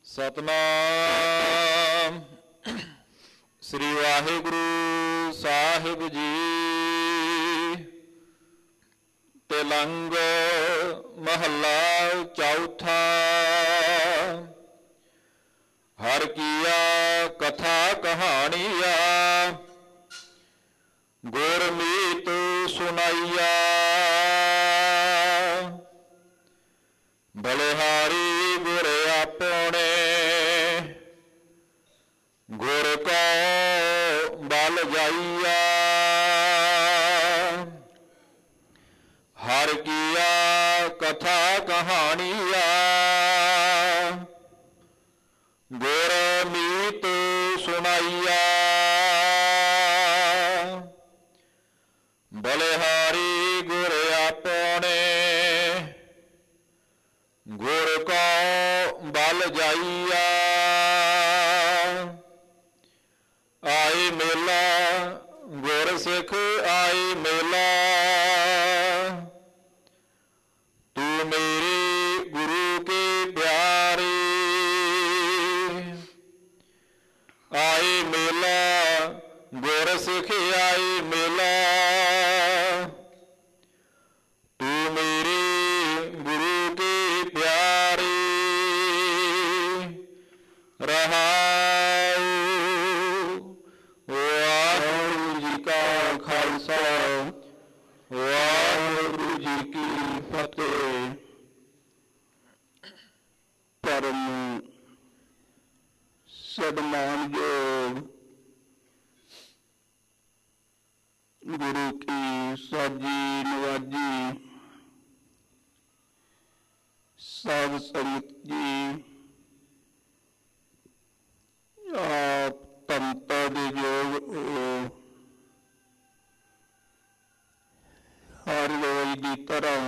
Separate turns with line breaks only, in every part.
ਸਤਨਾਮ ਸ੍ਰੀ ਵਾਹਿਗੁਰੂ ਸਾਹਿਬ ਜੀ। ਤਿਲੰਗ ਮਹੱਲਾ ਚੌਥਾ। ਹਰ ਕੀਆ ਕਥਾ ਕਹਾਣੀਆ, ਗੁਰਮੀਤ ਸੁਣਾਈਆ। ਬਲਿਹਾਰੀ ਗੁਰ ਆਪਣੇ, ਗੁਰ ਕੋ ਬਲ ਜਾਈਆ। ਹਰ ਕੀਆ ਕਥਾ ਕਹਾਣੀਆ, ਗੁਰਮੀਤ ਸੁਣਾਈਆ। ਬਲਿਹਾਰੀ ਗੁਰ ਆਪਣੇ, ਗੁਰ ਕੋ ਬਲ ਜਾਈਆ। ਆਏ ਮੇਲਾ ਗੁਰ ਸਿੱਖ ਆਏ ਮੇਲਾ, ਤੂੰ ਮੇਰੇ ਗੁਰੂ ਕੇ ਪਿਆਰੇ। ਆਏ ਮੇਲਾ ਗੁਰ ਸਿੱਖ ਆਏ ਮੇਲਾ, ਤੂੰ ਮੇਰੇ ਗੁਰੂ ਕੇ ਪਿਆਰੇ। ਰਹਾਉ। ਵਾਹਿਗੁਰੂ ਜੀ ਕਾ ਖਾਲਸਾ, ਵਾਹਿਗੁਰੂ ਜੀ ਕੀ ਫਤਿਹ।
ਪਰਮ ਸਨਮਾਨਯੋਗ ਗੁਰੂ ਕੀ ਸਾਜੀ ਨਵਾਜੀ ਸਾਧ ਸੰਗਤ ਜੀ, ਆਪ ਤੰਤਾ ਦੇ ਯੋਗ ਹੋ। ਹਰ ਰੋਜ਼ ਦੀ ਤਰ੍ਹਾਂ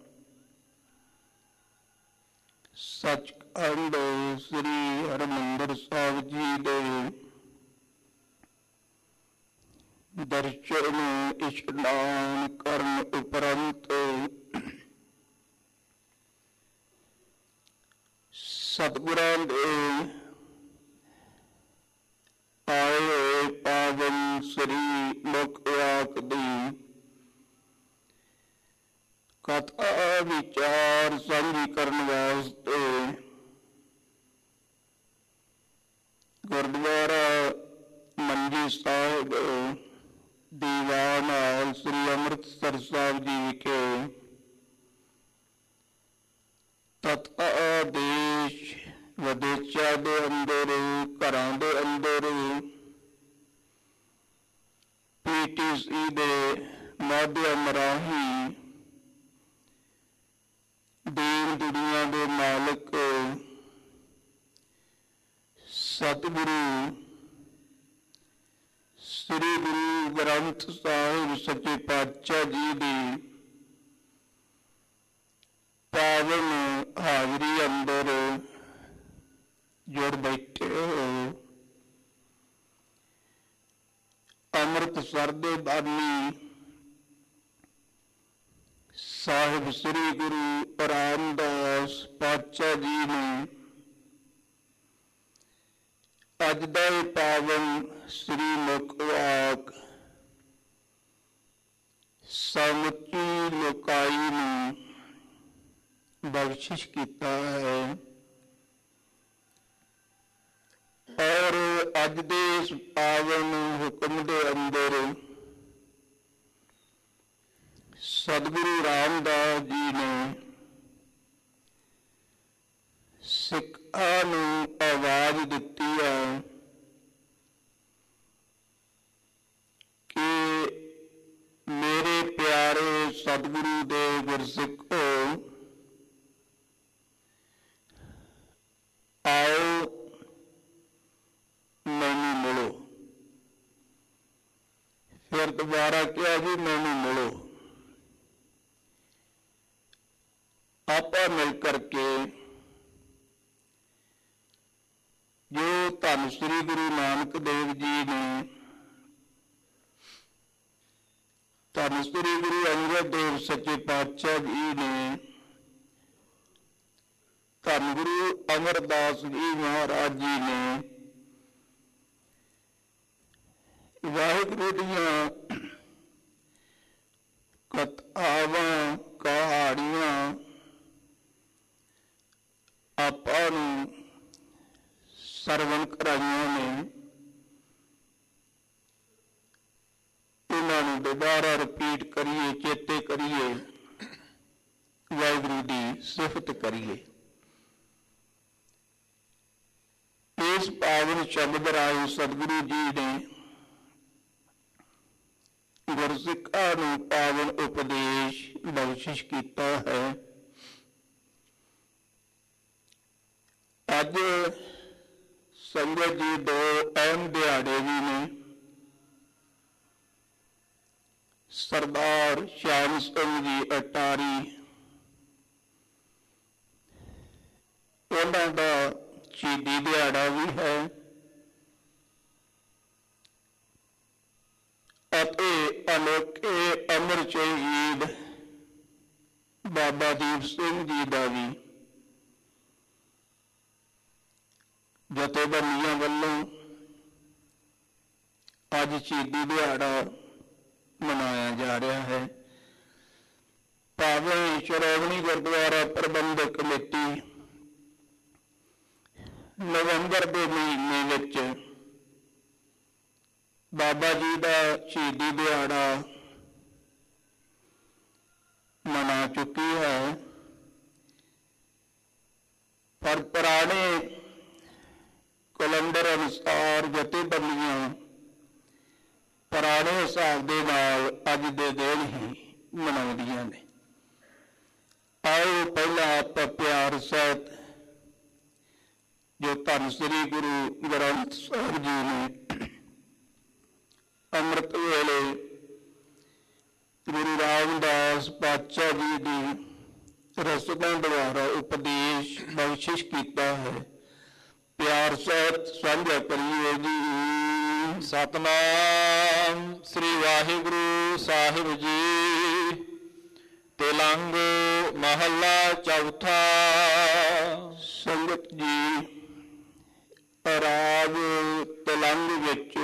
ਸੱਚਖੰਡ ਸ੍ਰੀ ਹਰਿਮੰਦਰ ਸਾਹਿਬ ਜੀ ਦੇ ਦਰਸ਼ਨ ਇਸ਼ਨਾਨ ਕਰਨ ਉਪਰੰਤ ਸਤਿਗੁਰਾਂ ਦੇ ਆਏ ਹੋਏ ਪਾਵਨ ਸ੍ਰੀ ਮੁਖ ਵਾਕ ਦੀ ਕਥਾ ਵਿਚਾਰ ਸਾਂਝੀ ਕਰਨ ਵਾਸਤੇ ਗੁਰਦੁਆਰਾ ਮੰਜੀ ਸਾਹਿਬ ਦੀਵਾਨ ਹਾਲ ਸ੍ਰੀ ਅੰਮ੍ਰਿਤਸਰ ਸਾਹਿਬ ਜੀ ਵਿਖੇ ਤਥਾ ਦੇਸ਼ ਵਿਦੇਸ਼ਾਂ ਦੇ ਅੰਦਰ, ਘਰਾਂ ਦੇ ਅੰਦਰ PTC ਦੇ ਮਾਧਿਅਮ ਰਾਹੀਂ ਦੀਨ ਦੁਨੀਆ ਦੇ ਮਾਲਕ ਸਤਿਗੁਰੂ ਸ੍ਰੀ ਗੁਰੂ ਗ੍ਰੰਥ ਸਾਹਿਬ ਸੱਚੇ ਪਾਤਸ਼ਾਹ ਜੀ ਦੀ ਪਾਵਨ ਹਾਜ਼ਰੀ ਅੰਦਰ ਜੁੜ ਬੈਠੇ ਹੋ। ਅੰਮ੍ਰਿਤਸਰ ਦੇ ਬਾਨੀ ਸਾਹਿਬ ਸ੍ਰੀ ਗੁਰੂ ਰਾਮਦਾਸ ਪਾਤਸ਼ਾਹ ਜੀ ਨੇ ਅੱਜ ਦਾ ਇਹ ਪਾਵਨ ਸ੍ਰੀ ਮੁਖ ਵਾਕ ਸਮੁੱਚੀ ਲੋਕਾਈ ਨੂੰ ਬਖਸ਼ਿਸ਼ ਕੀਤਾ ਹੈ। ਔਰ ਅੱਜ ਦੇ ਇਸ ਪਾਵਨ ਹੁਕਮ ਦੇ ਅੰਦਰ ਸਤਿਗੁਰੂ ਰਾਮਦਾਸ ਜੀ ਨੇ ਸਿੱਖਾਂ ਨੂੰ ਆਵਾਜ਼ ਦਿੱਤੀ ਹੈ ਕਿ ਮੇਰੇ ਪਿਆਰੇ ਸਤਿਗੁਰੂ ਦੇ ਗੁਰਸਿੱਖੋ, ਆਓ ਮੈਨੂੰ ਮਿਲੋ। ਫਿਰ ਦੁਬਾਰਾ ਕਿਹਾ ਜੀ ਮੈਨੂੰ ਮਿਲੋ। ਆਪਾਂ ਮਿਲ ਕਰਕੇ ਜੋ ਧੰਨ ਸ੍ਰੀ ਗੁਰੂ ਨਾਨਕ ਦੇਵ ਜੀ ਨੇ, ਧੰਨ ਸ੍ਰੀ ਗੁਰੂ ਅੰਗਦ ਦੇਵ ਸੱਚੇ ਪਾਤਸ਼ਾਹ ਜੀ ਨੇ ਧੰਨ ਗੁਰੂ ਅਮਰਦਾਸ ਜੀ ਮਹਾਰਾਜ ਜੀ ਨੇ ਵਾਹਿਗੁਰੂ ਦੀਆਂ ਕਥਾਵਾਂ ਕਹਾਣੀਆਂ ਆਪਾਂ ਨੂੰ ਸਰਵਣ ਕਰਾਈਆਂ ਨੇ। ਉਹਨਾਂ ਨੂੰ ਦੁਬਾਰਾ ਰਿਪੀਟ ਕਰੀਏ, ਚੇਤੇ ਕਰੀਏ, ਵਾਹਿਗੁਰੂ ਦੀ ਸਿਫਤ ਕਰੀਏ। ਇਸ ਪਾਵਨ ਸ਼ਬਦ ਰਾਹੀਂ ਸਤਿਗੁਰੂ ਜੀ ਨੇ ਗੁਰਸਿੱਖਾਂ ਨੂੰ ਪਾਵਨ ਉਪਦੇਸ਼ ਬਖਸ਼ਿਸ਼ ਕੀਤਾ ਹੈ। ਅੱਜ ਸੰਗਤ ਜੀ ਦੋ ਅਹਿਮ ਦਿਹਾੜੇ ਵੀ ਨੇ। ਸਰਦਾਰ ਸ਼ਾਮ ਸਿੰਘ ਜੀ ਅਟਾਰੀ, ਉਹਨਾਂ ਦਾ ਸ਼ਹੀਦੀ ਦਿਹਾੜਾ ਵੀ ਹੈ ਅਤੇ ਅਨੋਖੇ ਅਮਰ ਸ਼ਹੀਦ ਬਾਬਾ ਦੀਪ ਸਿੰਘ ਜੀ ਦਾ ਵੀ ਜਥੇਬੰਦੀਆਂ ਵੱਲੋਂ ਅੱਜ ਸ਼ਹੀਦੀ ਦਿਹਾੜਾ ਮਨਾਇਆ ਜਾ ਰਿਹਾ ਹੈ। ਭਾਵੇਂ ਸ਼੍ਰੋਮਣੀ ਗੁਰਦੁਆਰਾ ਪ੍ਰਬੰਧਕ ਕਮੇਟੀ ਨਵੰਬਰ ਦੇ ਮਹੀਨੇ ਵਿੱਚ ਬਾਬਾ ਜੀ ਦਾ ਸ਼ਹੀਦੀ ਦਿਹਾੜਾ ਮਨਾ ਚੁੱਕੀ ਹੈ, ਪਰ ਪੁਰਾਣੇ ਕੈਲੰਡਰ ਅਨੁਸਾਰ ਜਥੇਬੰਦੀਆਂ ਪੁਰਾਣੇ ਹਿਸਾਬ ਦੇ ਨਾਲ ਅੱਜ ਦੇ ਦਿਨ ਹੀ ਮਨਾਉਂਦੀਆਂ ਨੇ। ਆਓ ਪਹਿਲਾਂ ਆਪਾਂ ਪਿਆਰ ਸਹਿਤ ਜੋ ਧੰਨ ਸ੍ਰੀ ਗੁਰੂ ਗ੍ਰੰਥ ਸਾਹਿਬ ਜੀ ਨੇ ਅੰਮ੍ਰਿਤ ਵੇਲੇ ਗੁਰੂ ਰਾਮਦਾਸ ਪਾਤਸ਼ਾਹ ਜੀ ਦੀ ਰਸਨਾ ਦੁਆਰਾ ਉਪਦੇਸ਼ ਬਖਸ਼ਿਸ਼ ਕੀਤਾ ਹੈ, ਪਿਆਰ ਸਹਿਤ ਸਾਂਝਾ ਕਰੀਏ ਜੀ।
ਸਤਨਾਮ ਸ੍ਰੀ ਵਾਹਿਗੁਰੂ ਸਾਹਿਬ ਜੀ। ਤੇਲੰਗ ਮਹੱਲਾ ਚੌਥਾ।
ਸੰਗਤ ਜੀ, ਰਾਗ ਤੇਲੰਗ ਵਿੱਚ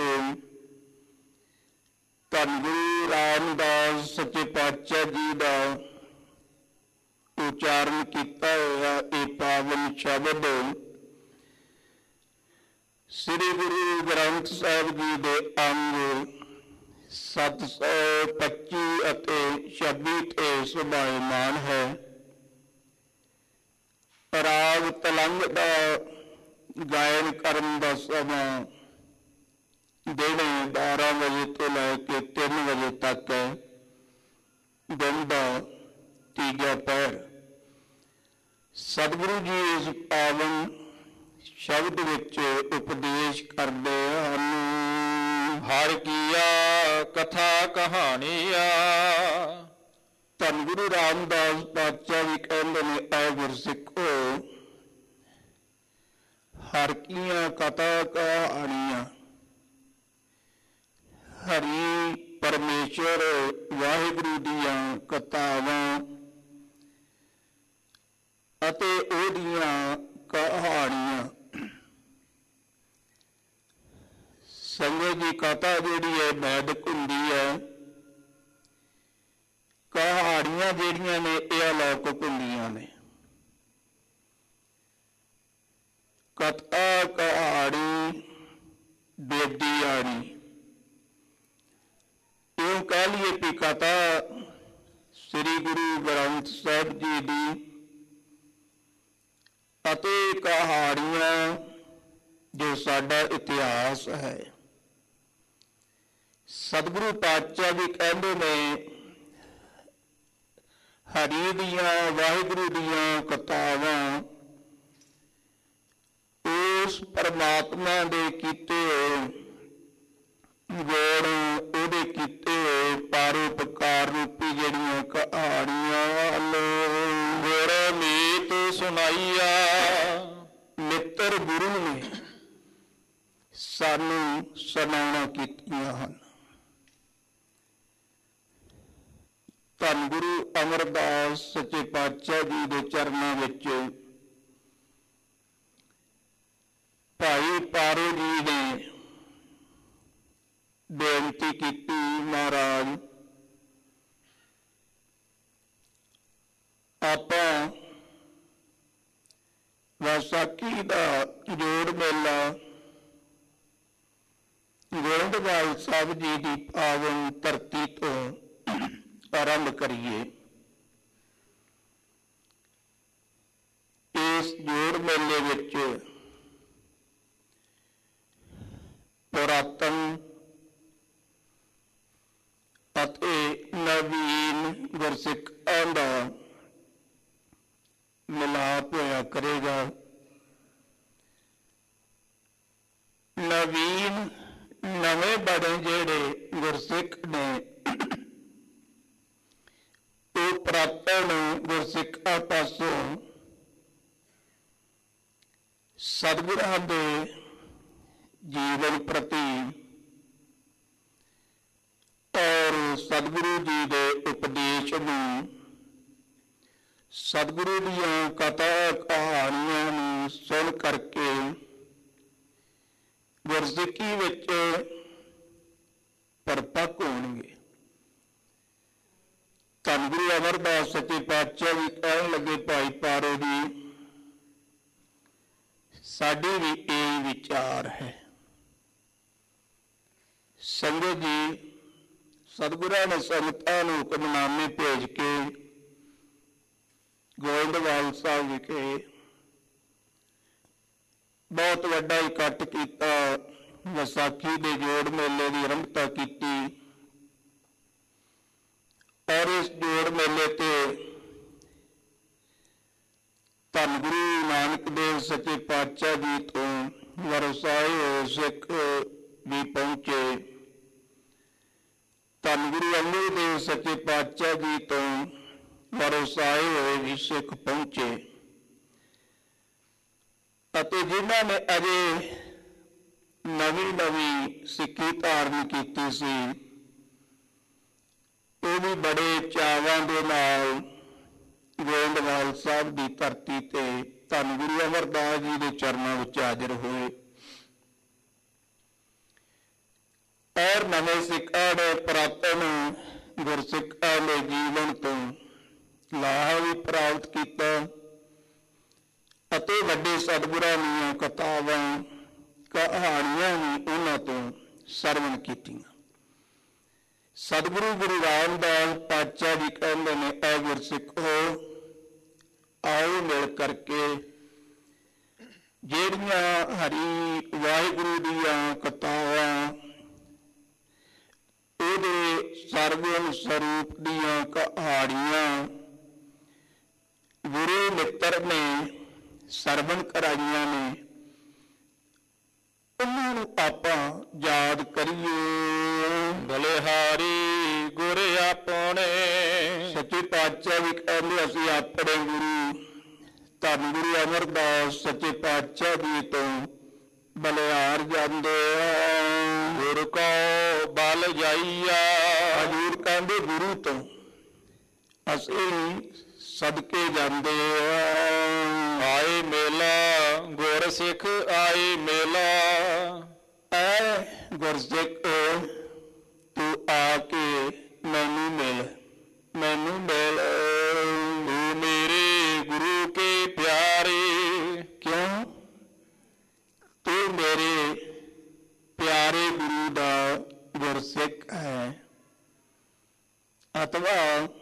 ਧੰਨ ਗੁਰੂ ਰਾਮਦਾਸ ਸੱਚੇ ਪਾਤਸ਼ਾਹ ਜੀ ਦਾ ਉਚਾਰਨ ਕੀਤਾ ਹੋਇਆ ਇਹ ਪਾਵਨ ਸ਼ਬਦ ਸ੍ਰੀ ਗੁਰੂ ਗ੍ਰੰਥ ਸਾਹਿਬ ਜੀ ਦੇ ਅੰਗ 725 ਅਤੇ 26 ਤੇ ਸੁਭਾਇਮਾਨ ਹੈ। ਰਾਗ ਤਲੰਗ ਦਾ ਗਾਇਨ ਕਰਨ ਦਾ ਸਮਾਂ ਦਿਨ 12 ਵਜੇ ਤੋਂ ਲੈ ਕੇ 3 ਵਜੇ ਤੱਕ ਹੈ। ਦਿਨ ਦਾ ਤੀਜਾ ਪਹਿਰ। ਸਤਿਗੁਰੂ ਜੀ ਇਸ ਪਾਵਨ ਸ਼ਬਦ ਵਿੱਚ ਉਪਦੇਸ਼ ਕਰਦੇ ਹਨ।
ਹਰ ਕੀਆ ਕਥਾ ਕਹਾਣੀਆ।
ਧੰਨ ਗੁਰੂ ਰਾਮਦਾਸ ਪਾਤਸ਼ਾਹ ਵੀ ਕਹਿੰਦੇ ਨੇ, ਆਓ ਗੁਰਸਿੱਖੋ, ਹਰ ਕੀਆਂ ਕਥਾ ਕਹਾਣੀਆਂ। ਹਰੀ ਪਰਮੇਸ਼ਰ ਵਾਹਿਗੁਰੂ ਦੀਆਂ ਕਥਾਵਾਂ ਅਤੇ ਉਹਦੀਆਂ ਕਹਾਣੀਆਂ। ਸੰਗਤ ਦੀ ਕਥਾ ਜਿਹੜੀ ਹੈ ਵੈਦਿਕ ਹੁੰਦੀ ਹੈ, ਕਹਾਣੀਆਂ ਜਿਹੜੀਆਂ ਨੇ ਇਹ ਅਲੌਕਿਕ ਹੁੰਦੀਆਂ ਨੇ। ਕਥਾ ਕਹਾਣੀ ਬੇਦੀ ਆਣੀ, ਇਉਂ ਕਹਿ ਲਈਏ ਵੀ ਕਥਾ ਸ੍ਰੀ ਗੁਰੂ ਗ੍ਰੰਥ ਸਾਹਿਬ ਜੀ ਦੀ ਅਤੇ ਕਹਾਣੀਆਂ ਜੋ ਸਾਡਾ ਇਤਿਹਾਸ ਹੈ। ਸਤਿਗੁਰੂ ਪਾਤਸ਼ਾਹ ਵੀ ਕਹਿੰਦੇ ਨੇ, ਹਰੀ ਦੀਆਂ ਵਾਹਿਗੁਰੂ ਦੀਆਂ ਕਥਾਵਾਂ ਉਸ ਪਰਮਾਤਮਾ ਦੇ ਕੀਤੇ ਗੁਣ, ਉਹਦੇ ਕੀਤੇ ਪਰਉਪਕਾਰ ਰੂਪੀ ਜਿਹੜੀਆਂ ਕਹਾਣੀਆਂ ਹਨ,
ਗੁਰ ਮੀਤ ਸੁਣਾਈਆ।
ਮਿੱਤਰ ਗੁਰੂ ਨੇ ਸਾਨੂੰ ਸੁਣਾਉਣਾ ਕੀਤੀਆਂ ਹਨ। ਧੰਨ ਗੁਰੂ ਅਮਰਦਾਸ ਸੱਚੇ ਪਾਤਸ਼ਾਹ ਜੀ ਦੇ ਚਰਨਾਂ ਵਿੱਚ ਪਾਰੋ ਜੀ ਨੇ ਬੇਨਤੀ ਕੀਤੀ, ਮਹਾਰਾਜ ਆਪਾਂ ਵਿਸਾਖੀ ਦਾ ਜੋੜ ਮੇਲਾ ਗੋਇੰਦਵਾਲ ਸਾਹਿਬ ਜੀ ਦੀ ਪਾਵਨ ਧਰਤੀ ਤੋਂ ਆਰੰਭ ਕਰੀਏ। ਇਸ ਜੋੜ ਮੇਲੇ ਵਿੱਚ ਪੁਰਾਤਨ ਅਤੇ ਨਵੀਨ ਗੁਰਸਿੱਖਾਂ ਦਾ ਮਿਲਾਪ ਹੋਇਆ ਕਰੇਗਾ। ਨਵੀਨ ਨਵੇਂ ਬੜੇ ਜਿਹੜੇ ਗੁਰਸਿੱਖ ਨੇ ਉਹ ਪੁਰਾਤਨ ਗੁਰਸਿੱਖਾਂ ਪਾਸੋਂ ਸਤਿਗੁਰਾਂ ਦੇ ਜੀਵਨ ਪ੍ਰਤੀ ਔਰ ਸਤਿਗੁਰੂ ਜੀ ਦੇ ਉਪਦੇਸ਼ ਨੂੰ, ਸਤਿਗੁਰੂ ਦੀਆਂ ਕਥਾ ਕਹਾਣੀਆਂ ਨੂੰ ਸੁਣ ਕਰਕੇ ਗੁਰਸਿੱਖੀ ਵਿੱਚ ਪਰਪੱਕ ਹੋਣਗੇ। ਧੰਨ ਗੁਰੂ ਅਮਰਦਾਸ ਸੱਚੇ ਪਾਤਸ਼ਾਹ ਵੀ ਕਹਿਣ ਲੱਗੇ, ਭਾਈ ਪਾਰੋ ਜੀ ਸਾਡੀ ਵੀ ਇਹ ਵਿਚਾਰ ਹੈ। ਸੰਗਤ ਜੀ, ਸਤਿਗੁਰਾਂ ਨੇ ਸੰਗਤਾਂ ਨੂੰ ਹੁਕਮਨਾਮੇ ਭੇਜ ਕੇ ਗੋਇੰਦਵਾਲ ਸਾਹਿਬ ਵਿਖੇ ਬਹੁਤ ਵੱਡਾ ਇਕੱਠ ਕੀਤਾ, ਵਿਸਾਖੀ ਦੇ ਜੋੜ ਮੇਲੇ ਦੀ ਆਰੰਭਤਾ ਕੀਤੀ ਔਰ ਇਸ ਜੋੜ ਮੇਲੇ ਤੇ ਧੰਨ ਗੁਰੂ ਨਾਨਕ ਦੇਵ ਸੱਚੇ ਪਾਤਸ਼ਾਹ ਜੀ ਤੋਂ ਵਰਸਾਏ ਹੋਏ ਸਿੱਖ ਵੀ ਪਹੁੰਚੇ। ਧੰਨ ਗੁਰੂ ਅੰਗਦ ਦੇਵ ਸੱਚੇ ਪਾਤਸ਼ਾਹ ਜੀ ਤੋਂ ਵਰਸਾਏ ਹੋਏ ਵੀ ਸਿੱਖ ਪਹੁੰਚੇ ਅਤੇ ਜਿਨ੍ਹਾਂ ਨੇ ਅਜੇ ਨਵੀਂ ਸਿੱਖੀ ਧਾਰਨ ਕੀਤੀ ਸੀ ਉਹ ਵੀ ਬੜੇ ਚਾਵਾਂ ਦੇ ਨਾਲ ਗੋਇੰਦਵਾਲ ਸਾਹਿਬ ਦੀ ਧਰਤੀ ਤੇ ਧੰਨ ਗੁਰੂ ਅਮਰਦਾਸ ਜੀ ਦੇ ਚਰਨਾਂ ਵਿੱਚ ਹਾਜ਼ਰ ਹੋਏ ਔਰ ਨਵੇਂ ਸਿੱਖਾਂ ਨੇ ਪੁਰਾਤਨ ਗੁਰਸਿੱਖਾਂ ਦੇ ਜੀਵਨ ਤੋਂ ਲਾਹਾ ਵੀ ਪ੍ਰਾਪਤ ਕੀਤਾ ਅਤੇ ਵੱਡੇ ਸਤਿਗੁਰਾਂ ਦੀਆਂ ਕਥਾਵਾਂ ਕਹਾਣੀਆਂ ਵੀ ਉਹਨਾਂ ਤੋਂ ਸਰਵਣ ਕੀਤੀਆਂ। ਸਤਿਗੁਰੂ ਗੁਰੂ ਰਾਮਦਾਸ ਪਾਤਸ਼ਾਹ ਜੀ ਕਹਿੰਦੇ ਨੇ, ਐ ਗੁਰਸਿੱਖੋ ਆਓ ਮਿਲ ਕਰਕੇ ਜਿਹੜੀਆਂ ਹਰੀ ਵਾਹਿਗੁਰੂ ਦੀਆਂ ਕਥਾਵਾਂ ਉਹਦੇ ਸਰਗੁਣ ਸਰੂਪ ਦੀਆਂ ਕਹਾਣੀਆਂ ਗੁਰੂ ਮਿੱਤਰ ਨੇ ਸਰਵਣ ਕਰਾਈਆਂ ਨੇ, ਉਹਨਾਂ ਨੂੰ ਆਪਾਂ ਯਾਦ ਕਰੀਏ।
ਬਲਿਹਾਰੀ ਗੁਰ ਆਪਣੇ,
ਸੱਚੇ ਪਾਤਸ਼ਾਹ ਵੀ ਕਹਿੰਦੇ ਅਸੀਂ ਆਪਣੇ ਗੁਰੂ ਧੰਨ ਗੁਰੂ ਅਮਰਦਾਸ ਸੱਚੇ ਪਾਤਸ਼ਾਹ ਜੀ ਤੋਂ ਬਲਿਹਾਰ ਜਾਂਦੇ ਆ।
ਗੁਰ ਕੋ ਬਲ ਜਾਈਆ,
ਹਜ਼ੂਰ ਕਹਿੰਦੇ ਗੁਰੂ ਤੋਂ ਅਸੀਂ ਸਦਕੇ ਜਾਂਦੇ ਆ।
ਆਏ ਮੇਲਾ ਗੁਰ ਸਿੱਖ ਆਏ ਮੇਲਾ,
ਐ ਗੁਰਸਿੱਖ ਤੂੰ ਆ ਕੇ ਮੈਨੂੰ ਮਿਲ, ਮੈਨੂੰ ਮਿਲ।
ਤੂੰ ਮੇਰੇ ਗੁਰੂ ਕੇ ਪਿਆਰੇ,
ਕਿਉਂ? ਤੂੰ ਮੇਰੇ ਪਿਆਰੇ ਗੁਰੂ ਦਾ ਗੁਰਸਿੱਖ ਹੈ ਅਥਵਾ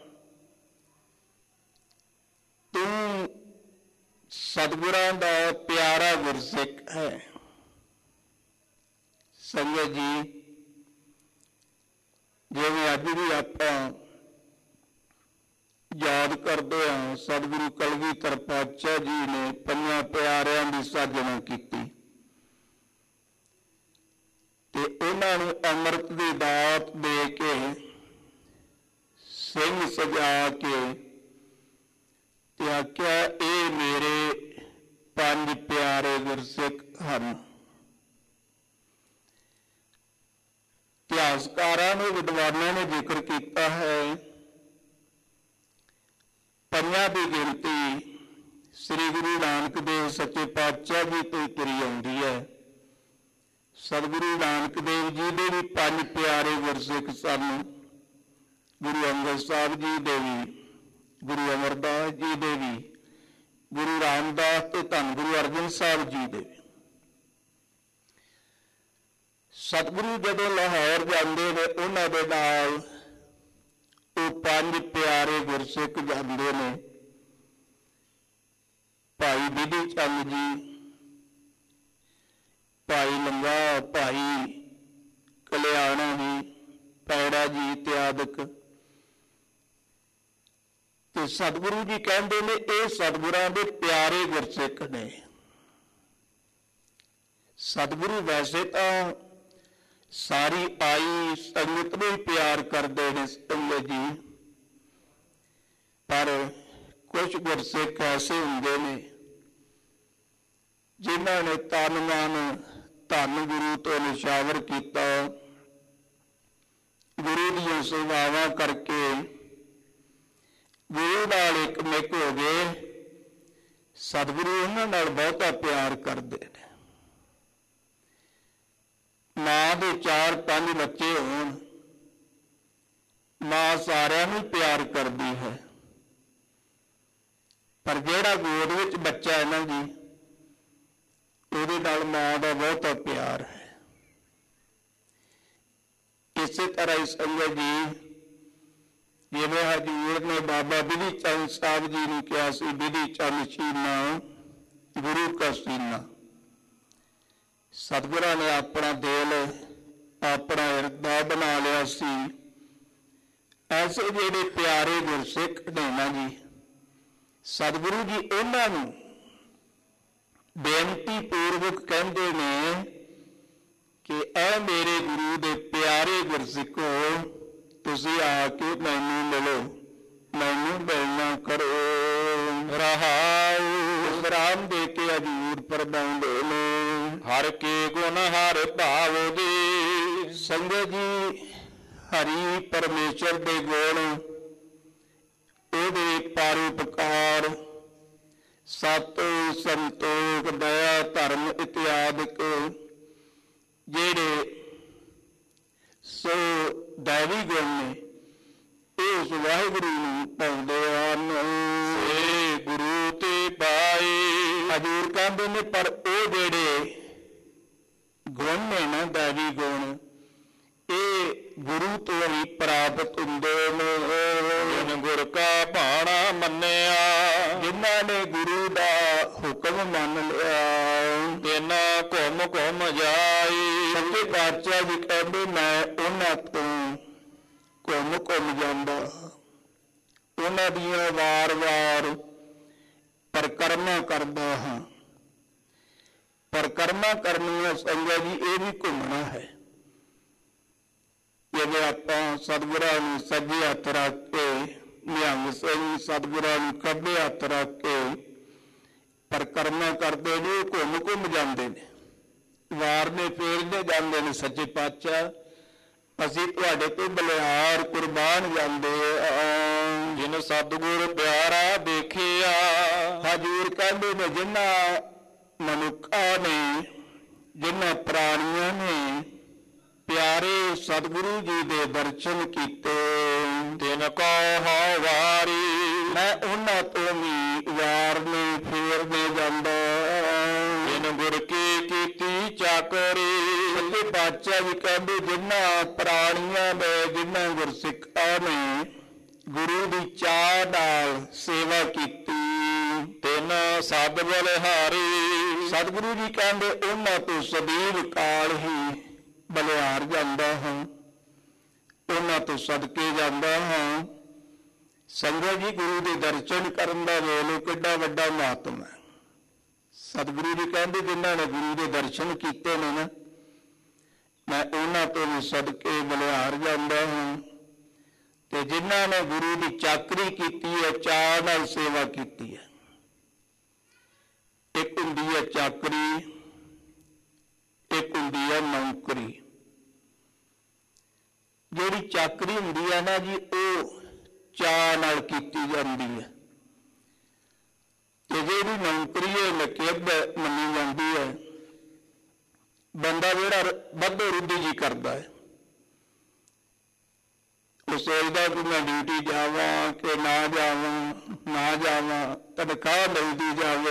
ਤੂੰ ਸਤਿਗੁਰਾਂ ਦਾ ਪਿਆਰਾ ਗੁਰਸਿੱਖ ਹੈ। ਸੰਗਤ ਜੀ, ਜਿਵੇਂ ਅੱਜ ਵੀ ਆਪਾਂ ਯਾਦ ਕਰਦੇ ਹਾਂ ਸਤਿਗੁਰੂ ਕਲਗੀਧਰ ਪਾਤਸ਼ਾਹ ਜੀ ਨੇ ਪੰਜਾਂ ਪਿਆਰਿਆਂ ਦੀ ਸਾਜਣਾ ਕੀਤੀ ਤੇ ਉਹਨਾਂ ਨੂੰ ਅੰਮ੍ਰਿਤ ਦੀ ਦਾਤ ਦੇ ਕੇ ਸਿੰਘ ਸਜਾ ਕੇ ਤੇ ਆਖਿਆ ਇਹ ਮੇਰੇ ਪੰਜ ਪਿਆਰੇ ਗੁਰਸਿੱਖ ਹਨ। ਇਤਿਹਾਸਕਾਰਾਂ ਨੇ ਵਿਦਵਾਨਾਂ ਨੇ ਜ਼ਿਕਰ ਕੀਤਾ ਹੈ ਪੰਜਾਂ ਦੀ ਗਿਣਤੀ ਸ੍ਰੀ ਗੁਰੂ ਨਾਨਕ ਦੇਵ ਸੱਚੇ ਪਾਤਸ਼ਾਹ ਜੀ ਤੋਂ ਤੁਰੀ ਆਉਂਦੀ ਹੈ। ਸਤਿਗੁਰੂ ਨਾਨਕ ਦੇਵ ਜੀ ਦੇ ਵੀ 5 ਪਿਆਰੇ ਗੁਰਸਿੱਖ ਸਨ। ਗੁਰੂ ਅੰਗਦ ਸਾਹਿਬ ਜੀ ਦੇ ਵੀ, ਗੁਰੂ ਅਮਰਦਾਸ ਜੀ ਦੇ ਵੀ, ਗੁਰੂ ਰਾਮਦਾਸ ਤੇ ਧੰਨ ਗੁਰੂ ਅਰਜਨ ਸਾਹਿਬ ਜੀ ਦੇ ਵੀ। ਸਤਿਗੁਰੂ ਜਦੋਂ ਲਾਹੌਰ ਜਾਂਦੇ ਨੇ, ਉਹਨਾਂ ਦੇ ਨਾਲ ਉਹ 5 ਪਿਆਰੇ ਗੁਰਸਿੱਖ ਜਾਂਦੇ ਨੇ। ਭਾਈ ਬਿਧੀ ਚੰਦ ਜੀ, ਭਾਈ ਲੰਗਾ, ਭਾਈ ਕਲਿਆਣਾ ਜੀ, ਪੈੜਾ ਜੀ ਇਤਿਆਦਿਕ। ਤੇ ਸਤਿਗੁਰੂ ਜੀ ਕਹਿੰਦੇ ਨੇ ਇਹ ਸਤਿਗੁਰਾਂ ਦੇ ਪਿਆਰੇ ਗੁਰਸਿੱਖ ਨੇ। ਸਤਿਗੁਰੂ ਵੈਸੇ ਤਾਂ ਸਾਰੀ ਆਈ ਸੰਗਤ ਨੂੰ ਹੀ ਪਿਆਰ ਕਰਦੇ ਨੇ ਸੰਗਤ ਜੀ, ਪਰ ਕੁਝ ਗੁਰਸਿੱਖ ਐਸੇ ਹੁੰਦੇ ਨੇ ਜਿਨ੍ਹਾਂ ਨੇ ਤਨ ਮਨ ਧੰਨ ਗੁਰੂ ਤੋਂ ਨਿਸ਼ਾਵਰ ਕੀਤਾ। ਗੁਰੂ ਦੀਆਂ ਸੇਵਾਵਾਂ ਕਰਕੇ ਗੁਰੂ ਨਾਲ ਇੱਕ ਮਿੱਕ ਹੋ ਗਏ। ਸਤਿਗੁਰੂ ਉਹਨਾਂ ਨਾਲ ਬਹੁਤਾ ਪਿਆਰ ਕਰਦੇ ਨੇ। ਮਾਂ ਦੇ 4-5 ਬੱਚੇ ਹੋਣ, ਮਾਂ ਸਾਰਿਆਂ ਨੂੰ ਪਿਆਰ ਕਰਦੀ ਹੈ, ਪਰ ਜਿਹੜਾ ਗੋਦ ਵਿੱਚ ਬੱਚਾ ਹੈ ਨਾ ਜੀ, ਉਹਦੇ ਨਾਲ ਮਾਂ ਦਾ ਬਹੁਤਾ ਪਿਆਰ ਹੈ। ਇਸੇ ਤਰ੍ਹਾਂ ਹੀ ਸੰਗਤ ਜੀ, ਜਿਵੇਂ ਹਜ਼ੂਰ ਨੇ ਬਾਬਾ ਬਿਧੀ ਚੰਦ ਸਾਹਿਬ ਜੀ ਨੂੰ ਕਿਹਾ ਸੀ, ਬਿਧੀ ਚੰਦ ਸੀਨਾ ਗੁਰੂ ਕਾ ਸੀਨਾ। ਸਤਿਗੁਰਾਂ ਨੇ ਆਪਣਾ ਦਿਲ, ਆਪਣਾ ਹਿਰਦਾ ਬਣਾ ਲਿਆ ਸੀ। ਐਸੇ ਜਿਹੜੇ ਪਿਆਰੇ ਗੁਰਸਿੱਖ ਨੇ ਨਾ ਜੀ, ਸਤਿਗੁਰੂ ਜੀ ਉਹਨਾਂ ਨੂੰ ਬੇਨਤੀ ਪੂਰਵਕ ਕਹਿੰਦੇ ਨੇ ਕਿ ਐ ਮੇਰੇ ਗੁਰੂ ਦੇ ਪਿਆਰੇ ਗੁਰਸਿੱਖੋ, ਤੁਸੀਂ ਆ ਕੇ ਮੈਨੂੰ ਮਿਲੋ, ਮੈਨੂੰ ਮਿਲਣਾ ਕਰੋ। ਰਹਾਉ ਰਾਮ ਦੇ ਕੇ ਹਜ਼ੂਰ ਪ੍ਰਦਾਉਂਦੇ ਨੇ,
ਹਰ ਕੇ ਗੁਣ ਹਰ ਭਾਵ ਦੇ।
ਸੰਗਤ ਜੀ, ਹਰੀ ਪਰਮੇਸ਼ਰ ਦੇ ਗੁਣ, ਉਹਦੇ ਪਰਉਪਕਾਰ, ਸਤ ਸੰਤੋਖ ਦਇਆ ਧਰਮ ਇਤਿਆਦਿਕ ਜਿਹੜੇ ਸੋ ਦੈਵੀ ਗੁਣ ਨੇ, ਇਹ ਉਸ ਵਾਹਿਗੁਰੂ ਨੂੰ ਪਾਉਂਦੇ ਹਨ।
ਏ ਗੁਰੂ ਤੇ ਪਾਏ।
ਹਜ਼ੂਰ ਕਹਿੰਦੇ ਨੇ ਪਰ ਉਹ ਜਿਹੜੇ ਗੁਣ ਨੇ ਨਾ, ਦੈਵੀ ਗੁਣ, ਇਹ ਗੁਰੂ ਤੋਂ ਹੀ ਪ੍ਰਾਪਤ ਹੁੰਦੇ ਨੇ।
ਜਿਨ ਗੁਰ ਕਾ ਭਾਣਾ ਮੰਨਿਆ,
ਜਿਨ੍ਹਾਂ ਨੇ ਗੁਰੂ ਦਾ ਹੁਕਮ ਮੰਨ ਲਿਆ,
ਤਿਨ ਘੁੰਮ ਘੁੰਮ ਜਾਈ।
ਸੱਚੇ ਪਾਤਸ਼ਾਹ ਜੀ ਕਹਿੰਦੇ ਮੈਂ ਉਹਨਾਂ ਤੋਂ ਘੁੰਮ ਘੁੰਮ ਜਾਂਦਾ, ਉਹਨਾਂ ਦੀਆਂ ਵਾਰ-ਵਾਰ ਪਰਿਕਰਮਾ ਕਰਦਾ ਹਾਂ। ਪਰਿਕਰਮਾ ਕਰਨੀਆਂ ਸੰਗਤ ਜੀ, ਇਹ ਵੀ ਘੁੰਮਣਾ ਹੈ। ਜਿਵੇਂ ਆਪਾਂ ਸਤਿਗੁਰਾਂ ਨੂੰ ਸੱਜੇ ਹੱਥ ਰੱਖ ਕੇ, ਨਿਹੰਗ ਸਿੰਘ ਸਤਿਗੁਰਾਂ ਨੂੰ ਖੱਬੇ ਹੱਥ ਰੱਖ ਕੇ ਪਰਿਕਰਮਾ ਕਰਦੇ ਨੇ, ਉਹ ਘੁੰਮ ਘੁੰਮ ਜਾਂਦੇ ਨੇ, ਵਾਰ ਨੇ ਫੇਰਦੇ ਜਾਂਦੇ ਨੇ। ਸੱਚੇ ਪਾਤਸ਼ਾਹ ਅਸੀਂ ਤੁਹਾਡੇ ਤੋਂ ਬਲਿਹਾਰ ਕੁਰਬਾਨ ਜਾਂਦੇ ਹਾਂ।
ਜਿਨ ਸਤਿਗੁਰ ਪਿਆਰਾ ਦੇਖਿਆ,
ਹਜ਼ੂਰ ਕਹਿੰਦੇ ਨੇ ਜਿਨ੍ਹਾਂ ਮਨੁੱਖਾਂ ਨੇ, ਜਿਨ੍ਹਾਂ ਪ੍ਰਾਣੀਆਂ ਨੇ ਪਿਆਰੇ ਸਤਿਗੁਰੂ ਜੀ ਦੇ ਦਰਸ਼ਨ ਕੀਤੇ,
ਤਿਨ ਕੋ ਹਉ ਵਾਰੀ।
ਮੈਂ ਉਹਨਾਂ ਤੋਂ ਵੀ ਵਾਰ ਨੇ ਫੇਰਦੇ ਜਾਂਦਾ।
ਜਿਨ ਗੁਰ ਕੀ ਕੀਤੀ ਚਾਕਰੀ,
ਸੱਚੇ ਪਾਤਸ਼ਾਹ ਜੀ ਕਹਿੰਦੇ ਜਿਨ੍ਹਾਂ ਪ੍ਰਾਣੀਆਂ ਨੇ, ਜਿਨ੍ਹਾਂ ਗੁਰਸਿੱਖਾਂ ਨੇ ਗੁਰੂ ਦੀ ਚਾਹ ਨਾਲ ਸੇਵਾ ਕੀਤੀ,
ਤਿਨ ਸਦ ਬਲਿਹਾਰੀ।
ਸਤਿਗੁਰੂ ਜੀ ਕਹਿੰਦੇ ਉਹਨਾਂ ਤੋਂ ਸਦੀਵ ਕਾਲ ਹੀ ਬਲਿਹਾਰ ਜਾਂਦਾ ਹਾਂ, ਉਹਨਾਂ ਤੋਂ ਸਦਕੇ ਜਾਂਦਾ ਹਾਂ। ਸੰਗਤ ਜੀ, ਗੁਰੂ ਦੇ ਦਰਸ਼ਨ ਕਰਨ ਦਾ ਵੇਲੇ ਕਿੱਡਾ ਵੱਡਾ ਮਹੱਤਵ ਹੈ। ਸਤਿਗੁਰੂ ਜੀ ਕਹਿੰਦੇ ਜਿਨ੍ਹਾਂ ਨੇ ਗੁਰੂ ਦੇ ਦਰਸ਼ਨ ਕੀਤੇ ਨੇ ਨਾ, ਮੈਂ ਉਹਨਾਂ ਤੋਂ ਵੀ ਸਦਕੇ ਬਲਿਹਾਰ ਜਾਂਦਾ ਹਾਂ। ਤੇ ਜਿਨ੍ਹਾਂ ਨੇ ਗੁਰੂ ਦੀ ਚਾਕਰੀ ਕੀਤੀ ਹੈ, ਚਾਅ ਨਾਲ ਸੇਵਾ ਕੀਤੀ ਹੈ। ਇੱਕ ਹੁੰਦੀ ਹੈ ਚਾਕਰੀ, ਇੱਕ ਹੁੰਦੀ ਹੈ ਨੌਕਰੀ। ਜਿਹੜੀ ਚਾਕਰੀ ਹੁੰਦੀ ਹੈ ਨਾ ਜੀ, ਉਹ ਚਾਅ ਨਾਲ ਕੀਤੀ ਜਾਂਦੀ ਹੈ, ਤੇ ਜਿਹੜੀ ਨੌਕਰੀ ਹੈ ਨਕੇਬ ਮੰਨੀ ਜਾਂਦੀ ਹੈ। ਬੰਦਾ ਜਿਹੜਾ ਵੱਧੋ ਰੁੱਧੀ ਜੀ ਕਰਦਾ ਹੈ, ਉਹ ਸੋਚਦਾ ਕਿ ਮੈਂ ਡਿਊਟੀ ਜਾਵਾਂ ਕਿ ਨਾ ਜਾਵਾਂ, ਤਨਖਾਹ ਮਿਲਦੀ ਜਾਵੇ।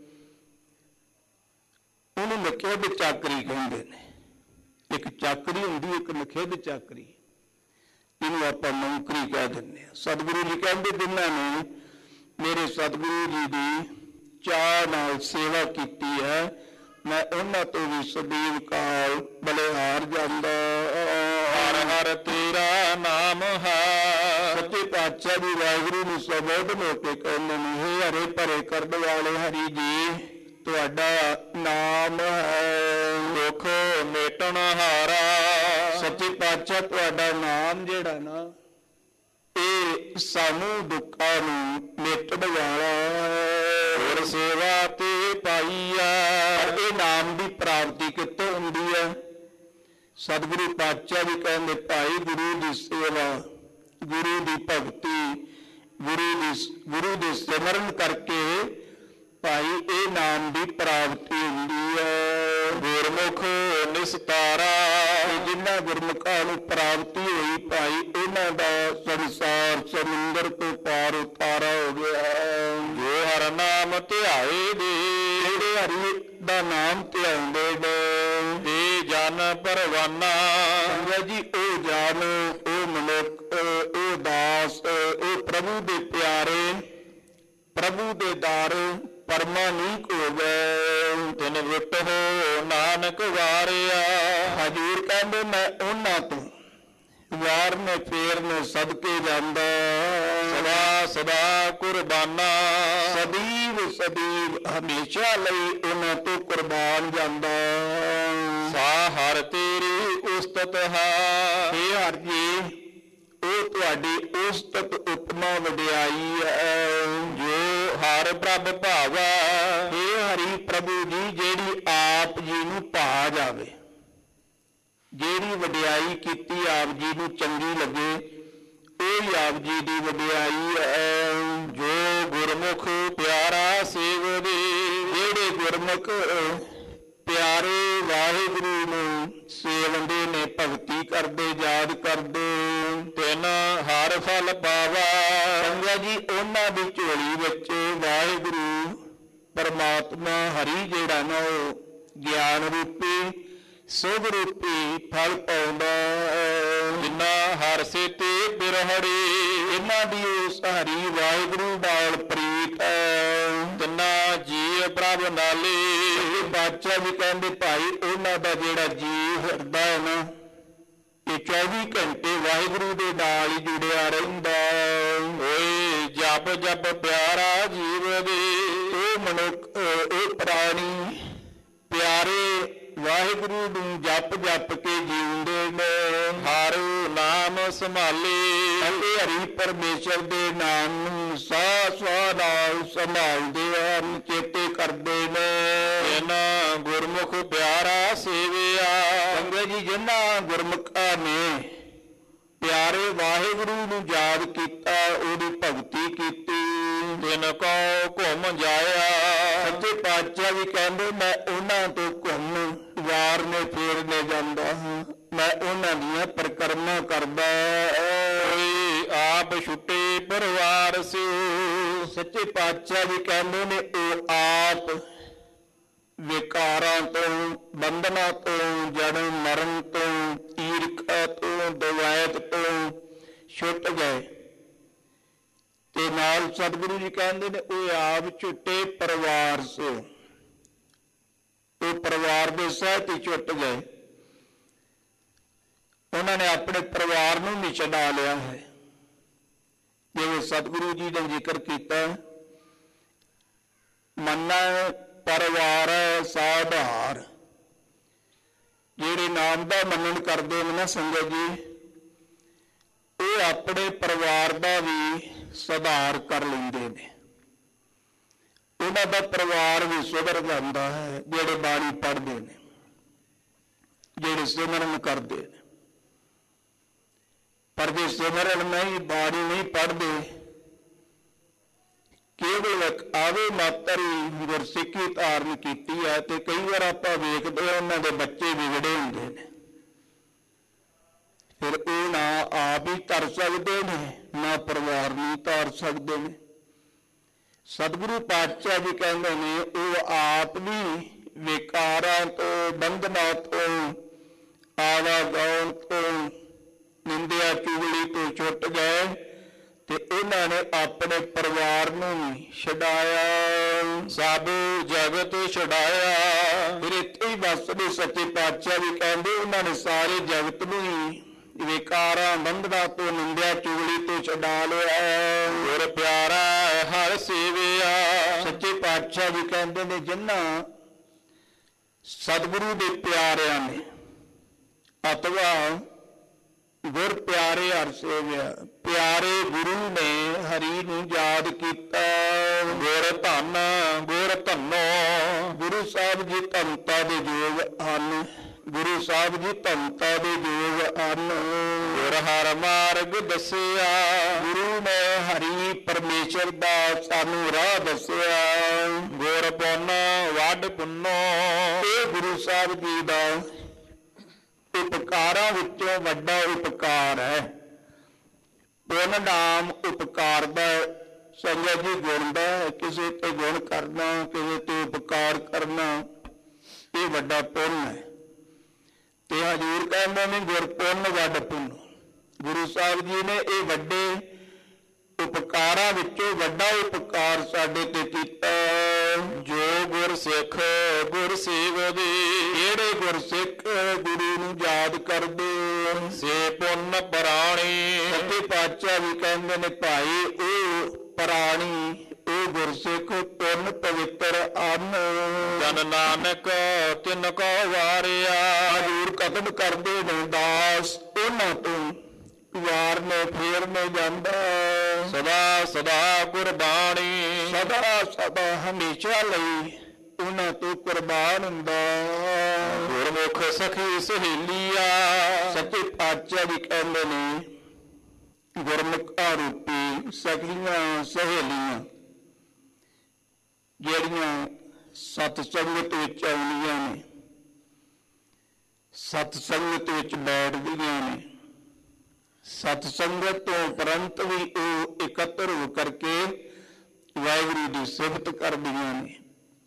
ਉਹਨੂੰ ਨਖਿੱਧ ਚਾਕਰੀ ਕਹਿੰਦੇ ਨੇ। ਇੱਕ ਚਾਕਰੀ ਹੁੰਦੀ, ਇੱਕ ਨਖਿੱਧ ਚਾਕਰੀ, ਇਹਨੂੰ ਆਪਾਂ ਨੌਕਰੀ ਕਹਿ ਦਿੰਦੇ ਹਾਂ। ਸਤਿਗੁਰੂ ਜੀ ਕਹਿੰਦੇ ਜਿਨ੍ਹਾਂ ਨੇ ਮੇਰੇ ਸਤਿਗੁਰੂ ਜੀ ਦੀ ਚਾਅ ਨਾਲ ਸੇਵਾ ਕੀਤੀ ਹੈ, ਮੈਂ ਉਹਨਾਂ ਤੋਂ ਵੀ ਸਦੀਵ ਕਾਲ ਬਲਿਹਾਰ ਜਾਂਦਾ।
ਹਰ ਹਰ ਤੇਰਾ ਨਾਮ ਹੈ।
ਸੱਚੇ ਪਾਤਸ਼ਾਹ ਜੀ ਵਾਹਿਗੁਰੂ ਨੂੰ ਸੰਬੋਧਨ ਹੋ ਕੇ ਕਹਿੰਦੇ ਨੇ, ਹੇ ਹਰੇ ਭਰੇ ਕਰਨ ਵਾਲੇ ਹਰੀ ਜੀ, ਤੁਹਾਡਾ ਨਾਮ ਹੈ
ਦੁੱਖ ਮੇਟਣ ਹਾਰਾ।
ਸੱਚੇ ਪਾਤਸ਼ਾਹ ਤੁਹਾਡਾ ਨਾਮ ਜਿਹੜਾ ਨਾ, ਇਹ ਸਾਨੂੰ ਦੁੱਖਾਂ ਨੂੰ ਮੇਟਣ ਵਾਲਾ
ਹੋਰ ਸੇਵਾ ਤੇ ਪਾਈ ਹੈ।
ਇਹ ਨਾਮ ਦੀ ਪ੍ਰਾਪਤੀ ਕਿੱਥੋਂ ਹੁੰਦੀ ਹੈ? ਸਤਿਗੁਰੂ ਪਾਤਸ਼ਾਹ ਵੀ ਕਹਿੰਦੇ, ਭਾਈ ਗੁਰੂ ਦੀ ਸੇਵਾ, ਗੁਰੂ ਦੀ ਭਗਤੀ, ਗੁਰੂ ਦੇ ਸਿਮਰਨ ਕਰਕੇ ਭਾਈ ਇਹ ਨਾਮ ਦੀ ਪ੍ਰਾਪਤੀ ਹੁੰਦੀ ਹੈ।
ਗੁਰਮੁਖ ਨਿਸਤਾਰਾ।
ਜਿਨ੍ਹਾਂ ਗੁਰਮੁਖਾਂ ਨੂੰ ਪ੍ਰਾਪਤੀ ਹੋਈ ਭਾਈ, ਇਹਨਾਂ ਦਾ ਸੰਸਾਰ ਸਮੁੰਦਰ ਤੋਂ ਪਾਰ ਉਤਾਰਾ ਹੋ ਗਿਆ।
ਜੋ ਹਰ ਨਾਮ ਧਿਆਏ ਦੇ,
ਜਿਹੜੇ ਹਰੀ ਦਾ ਨਾਮ ਧਿਆਉਂਦੇ ਨੇ,
ਤੇ ਜਨ ਪਰਵਾਨਾ।
ਜੀ ਉਹ ਜਨ, ਉਹ ਮਨੁੱਖ, ਉਹ ਦਾਸ, ਉਹ ਪ੍ਰਭੂ ਦੇ ਪਿਆਰੇ, ਪ੍ਰਭੂ ਦੇ ਦਰ ਪਰਮਾਨੀਕ ਹੋ ਗਏ।
ਤਿਨ ਵਿਟ ਹੋ ਨਾਨਕ ਵਾਰਿਆ।
ਹਜ਼ੂਰ ਕਹਿੰਦੇ ਮੈਂ ਉਹਨਾਂ ਤੋਂ ਵਾਰਨੇ ਫੇਰਨੇ ਸਦਕੇ ਜਾਂਦਾ।
ਸਦਾ ਸਦਾ ਕੁਰਬਾਨਾ।
ਸਦੀਵ ਹਮੇਸ਼ਾ ਲਈ ਉਹਨਾਂ ਤੋਂ ਕੁਰਬਾਨ ਜਾਂਦਾ।
ਸਾ ਹਰ ਤੇਰੀ ਉਸਤਤ ਹੈ।
ਹੇ ਹਰ ਜੀ, ਉਹ ਤੁਹਾਡੀ ਉਸਤਤ ਉਪਮਾ ਵਡਿਆਈ ਹੈ।
ਜੋ ਹਰ ਪ੍ਰਭ ਭਾਵਾ।
ਹੇ ਹਰੀ ਪ੍ਰਭੂ ਜੀ, ਜਿਹੜੀ ਆਪ ਜੀ ਨੂੰ ਭਾ ਜਾਵੇ, ਜਿਹੜੀ ਵਡਿਆਈ ਕੀਤੀ ਆਪ ਜੀ ਨੂੰ ਚੰਗੀ ਲੱਗੇ, ਉਹ ਆਪ ਜੀ ਦੀ ਵਡਿਆਈ ਹੈ।
ਜੋ ਗੁਰਮੁਖ ਪਿਆਰਾ ਸੇਵਦੇ।
ਜਿਹੜੇ ਗੁਰਮੁਖ ਪਿਆਰੇ ਵਾਹਿਗੁਰੂ ਨੂੰ ਸੇਵੰਦੇ ਨੇ, ਭਗਤੀ ਕਰਦੇ, ਯਾਦ ਕਰਦੇ,
ਤਿਨ ਹਰ ਫਲ ਪਾਵਾ।
ਸੰਗਤ ਜੀ ਉਹਨਾਂ ਦੀ ਝੋਲੀ ਵਿੱਚ ਵਾਹਿਗੁਰੂ ਪਰਮਾਤਮਾ ਹਰੀ ਜਿਹੜਾ ਨਾ, ਉਹ ਗਿਆਨ ਰੂਪੀ, ਸੁਭ ਰੂਪੀ ਫਲ ਪਾਉਂਦਾ।
ਜਿਨ੍ਹਾਂ ਹਰ ਸੇ ਤੇ ਬਿਰਹੜੀ।
ਇਹਨਾਂ ਦੀ ਉਸ ਹਰੀ ਵਾਹਿਗੁਰੂ ਨਾਲ ਪ੍ਰੀਤ ਹੈ।
ਤਿੰਨਾ ਜੀ ਪ੍ਰਭ ਨਾਲੇ।
ਬਾਦਸ਼ਾਹ ਵੀ ਕਹਿੰਦੇ ਭਾਈ ਉਹਨਾਂ ਦਾ ਜਿਹੜਾ ਜੀ ਹਿਰਦਾ ਹੈ ਨਾ, ਇਹ 24 ਘੰਟੇ ਵਾਹਿਗੁਰੂ ਦੇ ਨਾਲ ਹੀ ਜੁੜਿਆ ਰਹਿੰਦਾ।
ਓਏ ਜਪ ਜਪ ਪਿਆਰਾ ਜੀਵ ਦੇ।
ਉਹ ਮਨੁੱਖ, ਉਹ ਪ੍ਰਾਣੀ ਪਿਆਰੇ ਵਾਹਿਗੁਰੂ ਨੂੰ ਜਪ ਜਪ ਕੇ ਜੀਉਂਦੇ ਨੇ।
ਹਰ ਨਾਮ ਸੰਭਾਲੇ।
ਅਤੇ ਹਰੀ ਪਰਮੇਸ਼ਰ ਦੇ ਨਾਮ ਨੂੰ ਸਾਹ ਨਾਲ ਸੰਭਾਲਦੇ ਹਨ, ਚੇਤੇ ਕਰਦੇ ਨੇ।
ਇਹਨਾਂ ਗੁਰਮੁਖ ਪਿਆਰਾ ਸੇਵਿਆ।
ਸੰਗਤ ਜੀ, ਜਿਨ੍ਹਾਂ ਗੁਰਮੁਖਾਂ ਨੇ ਪਿਆਰੇ ਵਾਹਿਗੁਰੂ ਨੂੰ ਯਾਦ ਕੀਤਾ, ਉਹਦੀ ਭਗਤੀ ਕੀਤੀ,
ਤਿਨ ਕੋ ਘੁੰਮ ਜਾਇਆ।
ਸੱਚੇ ਪਾਤਸ਼ਾਹ ਵੀ ਕਹਿੰਦੇ ਮੈਂ ਉਹਨਾਂ ਤੋਂ ਘੁੰਮ ਵਾਰਨੇ ਫੇਰਨੇ ਜਾਂਦਾ ਹਾਂ, ਮੈਂ ਉਹਨਾਂ ਦੀਆਂ ਪਰਿਕਰਮਾ ਕਰਦਾ।
ਓਏ ਆਪ ਛੁੱਟੇ ਪਰਿਵਾਰ ਸਿਓ।
ਸੱਚੇ ਪਾਤਸ਼ਾਹ ਵੀ ਕਹਿੰਦੇ ਨੇ ਉਹ ਆਪ ਵਿਕਾਰਾਂ ਤੋਂ, ਬੰਧਨਾਂ ਤੋਂ, ਜਨਮ ਮਰਨ ਤੋਂ, ਈਰਖਾ ਤੋਂ, ਦਵੈਤ ਤੋਂ ਛੁੱਟ ਗਏ। ਤੇ ਨਾਲ ਸਤਿਗੁਰੂ ਜੀ ਕਹਿੰਦੇ ਨੇ ਉਹ ਆਪ ਛੁੱਟੇ ਪਰਿਵਾਰ ਸੇ, ਉਹ ਪਰਿਵਾਰ ਦੇ ਸਹਿਤ ਹੀ ਛੁੱਟ ਗਏ। ਉਹਨਾਂ ਨੇ ਆਪਣੇ ਪਰਿਵਾਰ ਨੂੰ ਵੀ ਛਡਾ ਲਿਆ ਹੈ। ਜਿਵੇਂ ਸਤਿਗੁਰੂ ਜੀ ਨੇ ਜ਼ਿਕਰ ਕੀਤਾ, ਮੰਨਾ ਪਰਿਵਾਰ ਸਾਧਾਰ। ਜਿਹੜੇ ਨਾਮ ਦਾ ਮੰਨਣ ਕਰਦੇ ਨੇ ਨਾ ਸੰਗਤ ਜੀ, ਉਹ ਆਪਣੇ ਪਰਿਵਾਰ ਦਾ ਵੀ ਸੁਧਾਰ ਕਰ ਲੈਂਦੇ ਨੇ। ਉਹਨਾਂ ਦਾ ਪਰਿਵਾਰ ਵੀ ਸੁਧਰ ਜਾਂਦਾ ਹੈ। ਜਿਹੜੇ ਬਾਣੀ ਪੜ੍ਹਦੇ ਨੇ, ਜਿਹੜੇ ਸਿਮਰਨ ਕਰਦੇ ਨੇ। ਪਰ ਜੇ ਸਿਮਰਨ ਨਹੀਂ, ਬਾਣੀ ਨਹੀਂ ਪੜ੍ਹਦੇ, ਕੇਵਲ ਆਵੇ ਮਾਤਰ ਹੀ ਗੁਰਸਿੱਖੀ ਧਾਰਨ ਕੀਤੀ ਹੈ। ਤੇ ਕਈ ਵਾਰ ਆਪਾਂ ਵੇਖਦੇ ਹਾਂ ਉਹਨਾਂ ਦੇ ਬੱਚੇ ਵਿਗੜੇ ਹੁੰਦੇ ਨੇ, ਫਿਰ ਉਹ ਨਾ ਆਪ ਹੀ ਤਰ ਸਕਦੇ ਨੇ, ਨਾ ਪਰਿਵਾਰ ਨੂੰ ਤਾਰ ਸਕਦੇ ਨੇ। ਸਤਿਗੁਰੂ ਪਾਤਸ਼ਾਹ ਜੀ ਕਹਿੰਦੇ ਨੇ ਉਹ ਆਪ ਵੀ ਵਿਕਾਰਾਂ ਤੋਂ, ਬੰਧਨਾਂ ਤੋਂ, ਆਵਾਗਾਉਣ ਤੋਂ, ਨਿੰਦਿਆ ਚੁਗਲੀ ਤੋਂ ਛੁੱਟ ਗਏ ਤੇ ਉਹਨਾਂ ਨੇ ਆਪਣੇ ਪਰਿਵਾਰ ਨੂੰ ਵੀ ਛਡਾਇਆ, ਸਭ ਜਗਤ ਛਡਾਇਆ। ਫਿਰ ਇੱਥੇ ਹੀ ਵਸਦੇ ਸੱਚੇ ਪਾਤਸ਼ਾਹ ਵੀ ਕਹਿੰਦੇ ਉਹਨਾਂ ਨੇ ਸਾਰੇ ਜਗਤ ਨੂੰ ਹੀ ਵਿਕਾਰਾਂ, ਬੰਧਨਾਂ ਤੋਂ, ਨਿੰਦਿਆ ਚੁਗਲੀ ਤੋਂ ਛਡਾ ਲਿਆ। ਗੁਰ ਪਿਆਰਾ ਹਰ ਸੇਵਿਆ। ਸੱਚੇ ਪਾਤਸ਼ਾਹ ਜੀ ਕਹਿੰਦੇ ਨੇ ਜਿਨ੍ਹਾਂ ਸਤਿਗੁਰੂ ਦੇ ਪਿਆਰਿਆਂ ਨੇ ਅਥਵਾ ਗੁਰ ਪਿਆਰੇ ਹਰ ਸੇਵਿਆ, ਪਿਆਰੇ ਗੁਰੂ ਨੇ ਹਰੀ ਨੂੰ ਯਾਦ ਕੀਤਾ। ਗੁਰ ਧੰਨ ਗੁਰ ਧੰਨੋ, ਗੁਰੂ ਸਾਹਿਬ ਜੀ ਧੰਨਤਾ ਦੇ ਯੋਗ ਹਨ, ਗੁਰੂ ਸਾਹਿਬ ਜੀ ਧੰਨਤਾ ਦੇ ਯੋਗ ਹਨ। ਗੁਰ ਹਰ ਮਾਰਗ ਦੱਸਿਆ, ਗੁਰੂ ਨੇ ਹਰੀ ਪਰਮੇਸ਼ਰ ਦਾ ਸਾਨੂੰ ਰਾਹ ਦੱਸਿਆ। ਗੁਰ ਪੁੰਨ ਵੱਡ ਪੁੰਨੋ, ਇਹ ਗੁਰੂ ਸਾਹਿਬ ਜੀ ਦਾ ਉਪਕਾਰਾਂ ਵਿੱਚੋਂ ਵੱਡਾ ਉਪਕਾਰ ਹੈ। ਪੁੰਨ ਨਾਮ ਉਪਕਾਰ ਦਾ, ਸੰਗਤ ਜੀ ਗੁਣ ਦਾ, ਕਿਸੇ ਤੇ ਗੁਣ ਕਰਨਾ, ਕਿਸੇ ਤੇ ਉਪਕਾਰ ਕਰਨਾ, ਇਹ ਵੱਡਾ ਪੁੰਨ ਹੈ। ਤੇ ਹਜ਼ੂਰ ਕਹਿੰਦੇ ਨੇ ਗੁਰ ਪੁੰਨ ਵੱਡ ਪੁੰਨ। ਗੁਰੂ ਸਾਹਿਬ ਜੀ ਨੇ ਇਹ ਵੱਡੇ ਉਪਕਾਰਾਂ ਵਿੱਚੋਂ ਵੱਡਾ ਉਪਕਾਰ ਸਾਡੇ ਤੇ ਕੀਤਾ। ਜੋ ਗੁਰ ਸਿੱਖ ਗੁਰ ਸੇਵਦੇ, ਜਿਹੜੇ ਗੁਰ ਸਿੱਖ ਗੁਰੂ ਨੂੰ ਯਾਦ ਕਰਦੇ ਸੇ ਪੁੰਨ ਪ੍ਰਾਣੀ। ਸੱਚੇ ਪਾਤਸ਼ਾਹ ਵੀ ਕਹਿੰਦੇ ਨੇ ਭਾਈ ਉਹ ਪ੍ਰਾਣੀ, ਉਹ ਗੁਰਸਿੱਖ ਪੁੰਨ ਪਵਿੱਤਰ ਹਨ। ਜਨ ਨਾਨਕ ਤਿਨ ਕੋ ਵਾਰਿਆ, ਹਜ਼ੂਰ ਕਤਲ ਕਰਦੇ ਨੇ ਦਾਸ, ਉਹਨਾਂ ਤੋਂ ਵਾਰਨੇ ਫੇਰਨੇ ਜਾਂਦਾ। ਸਦਾ ਸਦਾ ਕੁਰਬਾਨੀ, ਸਦਾ ਸਦਾ ਹਮੇਸ਼ਾ ਲਈ ਉਹਨਾਂ ਤੋਂ ਕੁਰਬਾਨ ਹੁੰਦਾ। ਗੁਰਮੁਖ ਸਖੀ ਸਹੇਲੀਆ, ਸੱਚੇ ਪਾਤਸ਼ਾਹ ਵੀ ਕਹਿੰਦੇ ਨੇ ਗੁਰਮੁਖਾਂ ਰੂਪੀ ਸਖੀਆਂ ਸਹੇਲੀਆਂ ਜਿਹੜੀਆਂ ਸਤ ਸੰਗਤ ਵਿੱਚ ਆਉਂਦੀਆਂ ਨੇ, ਸਤ ਸੰਗਤ ਵਿੱਚ ਬੈਠਦੀਆਂ ਨੇ, ਸਤ ਸੰਗਤ ਤੋਂ ਉਪਰੰਤ ਵੀ ਉਹ ਇਕੱਤਰ ਹੋ ਕਰਕੇ ਵਾਹਿਗੁਰੂ ਦੀ ਸਿਫਤ ਕਰਦੀਆਂ ਨੇ।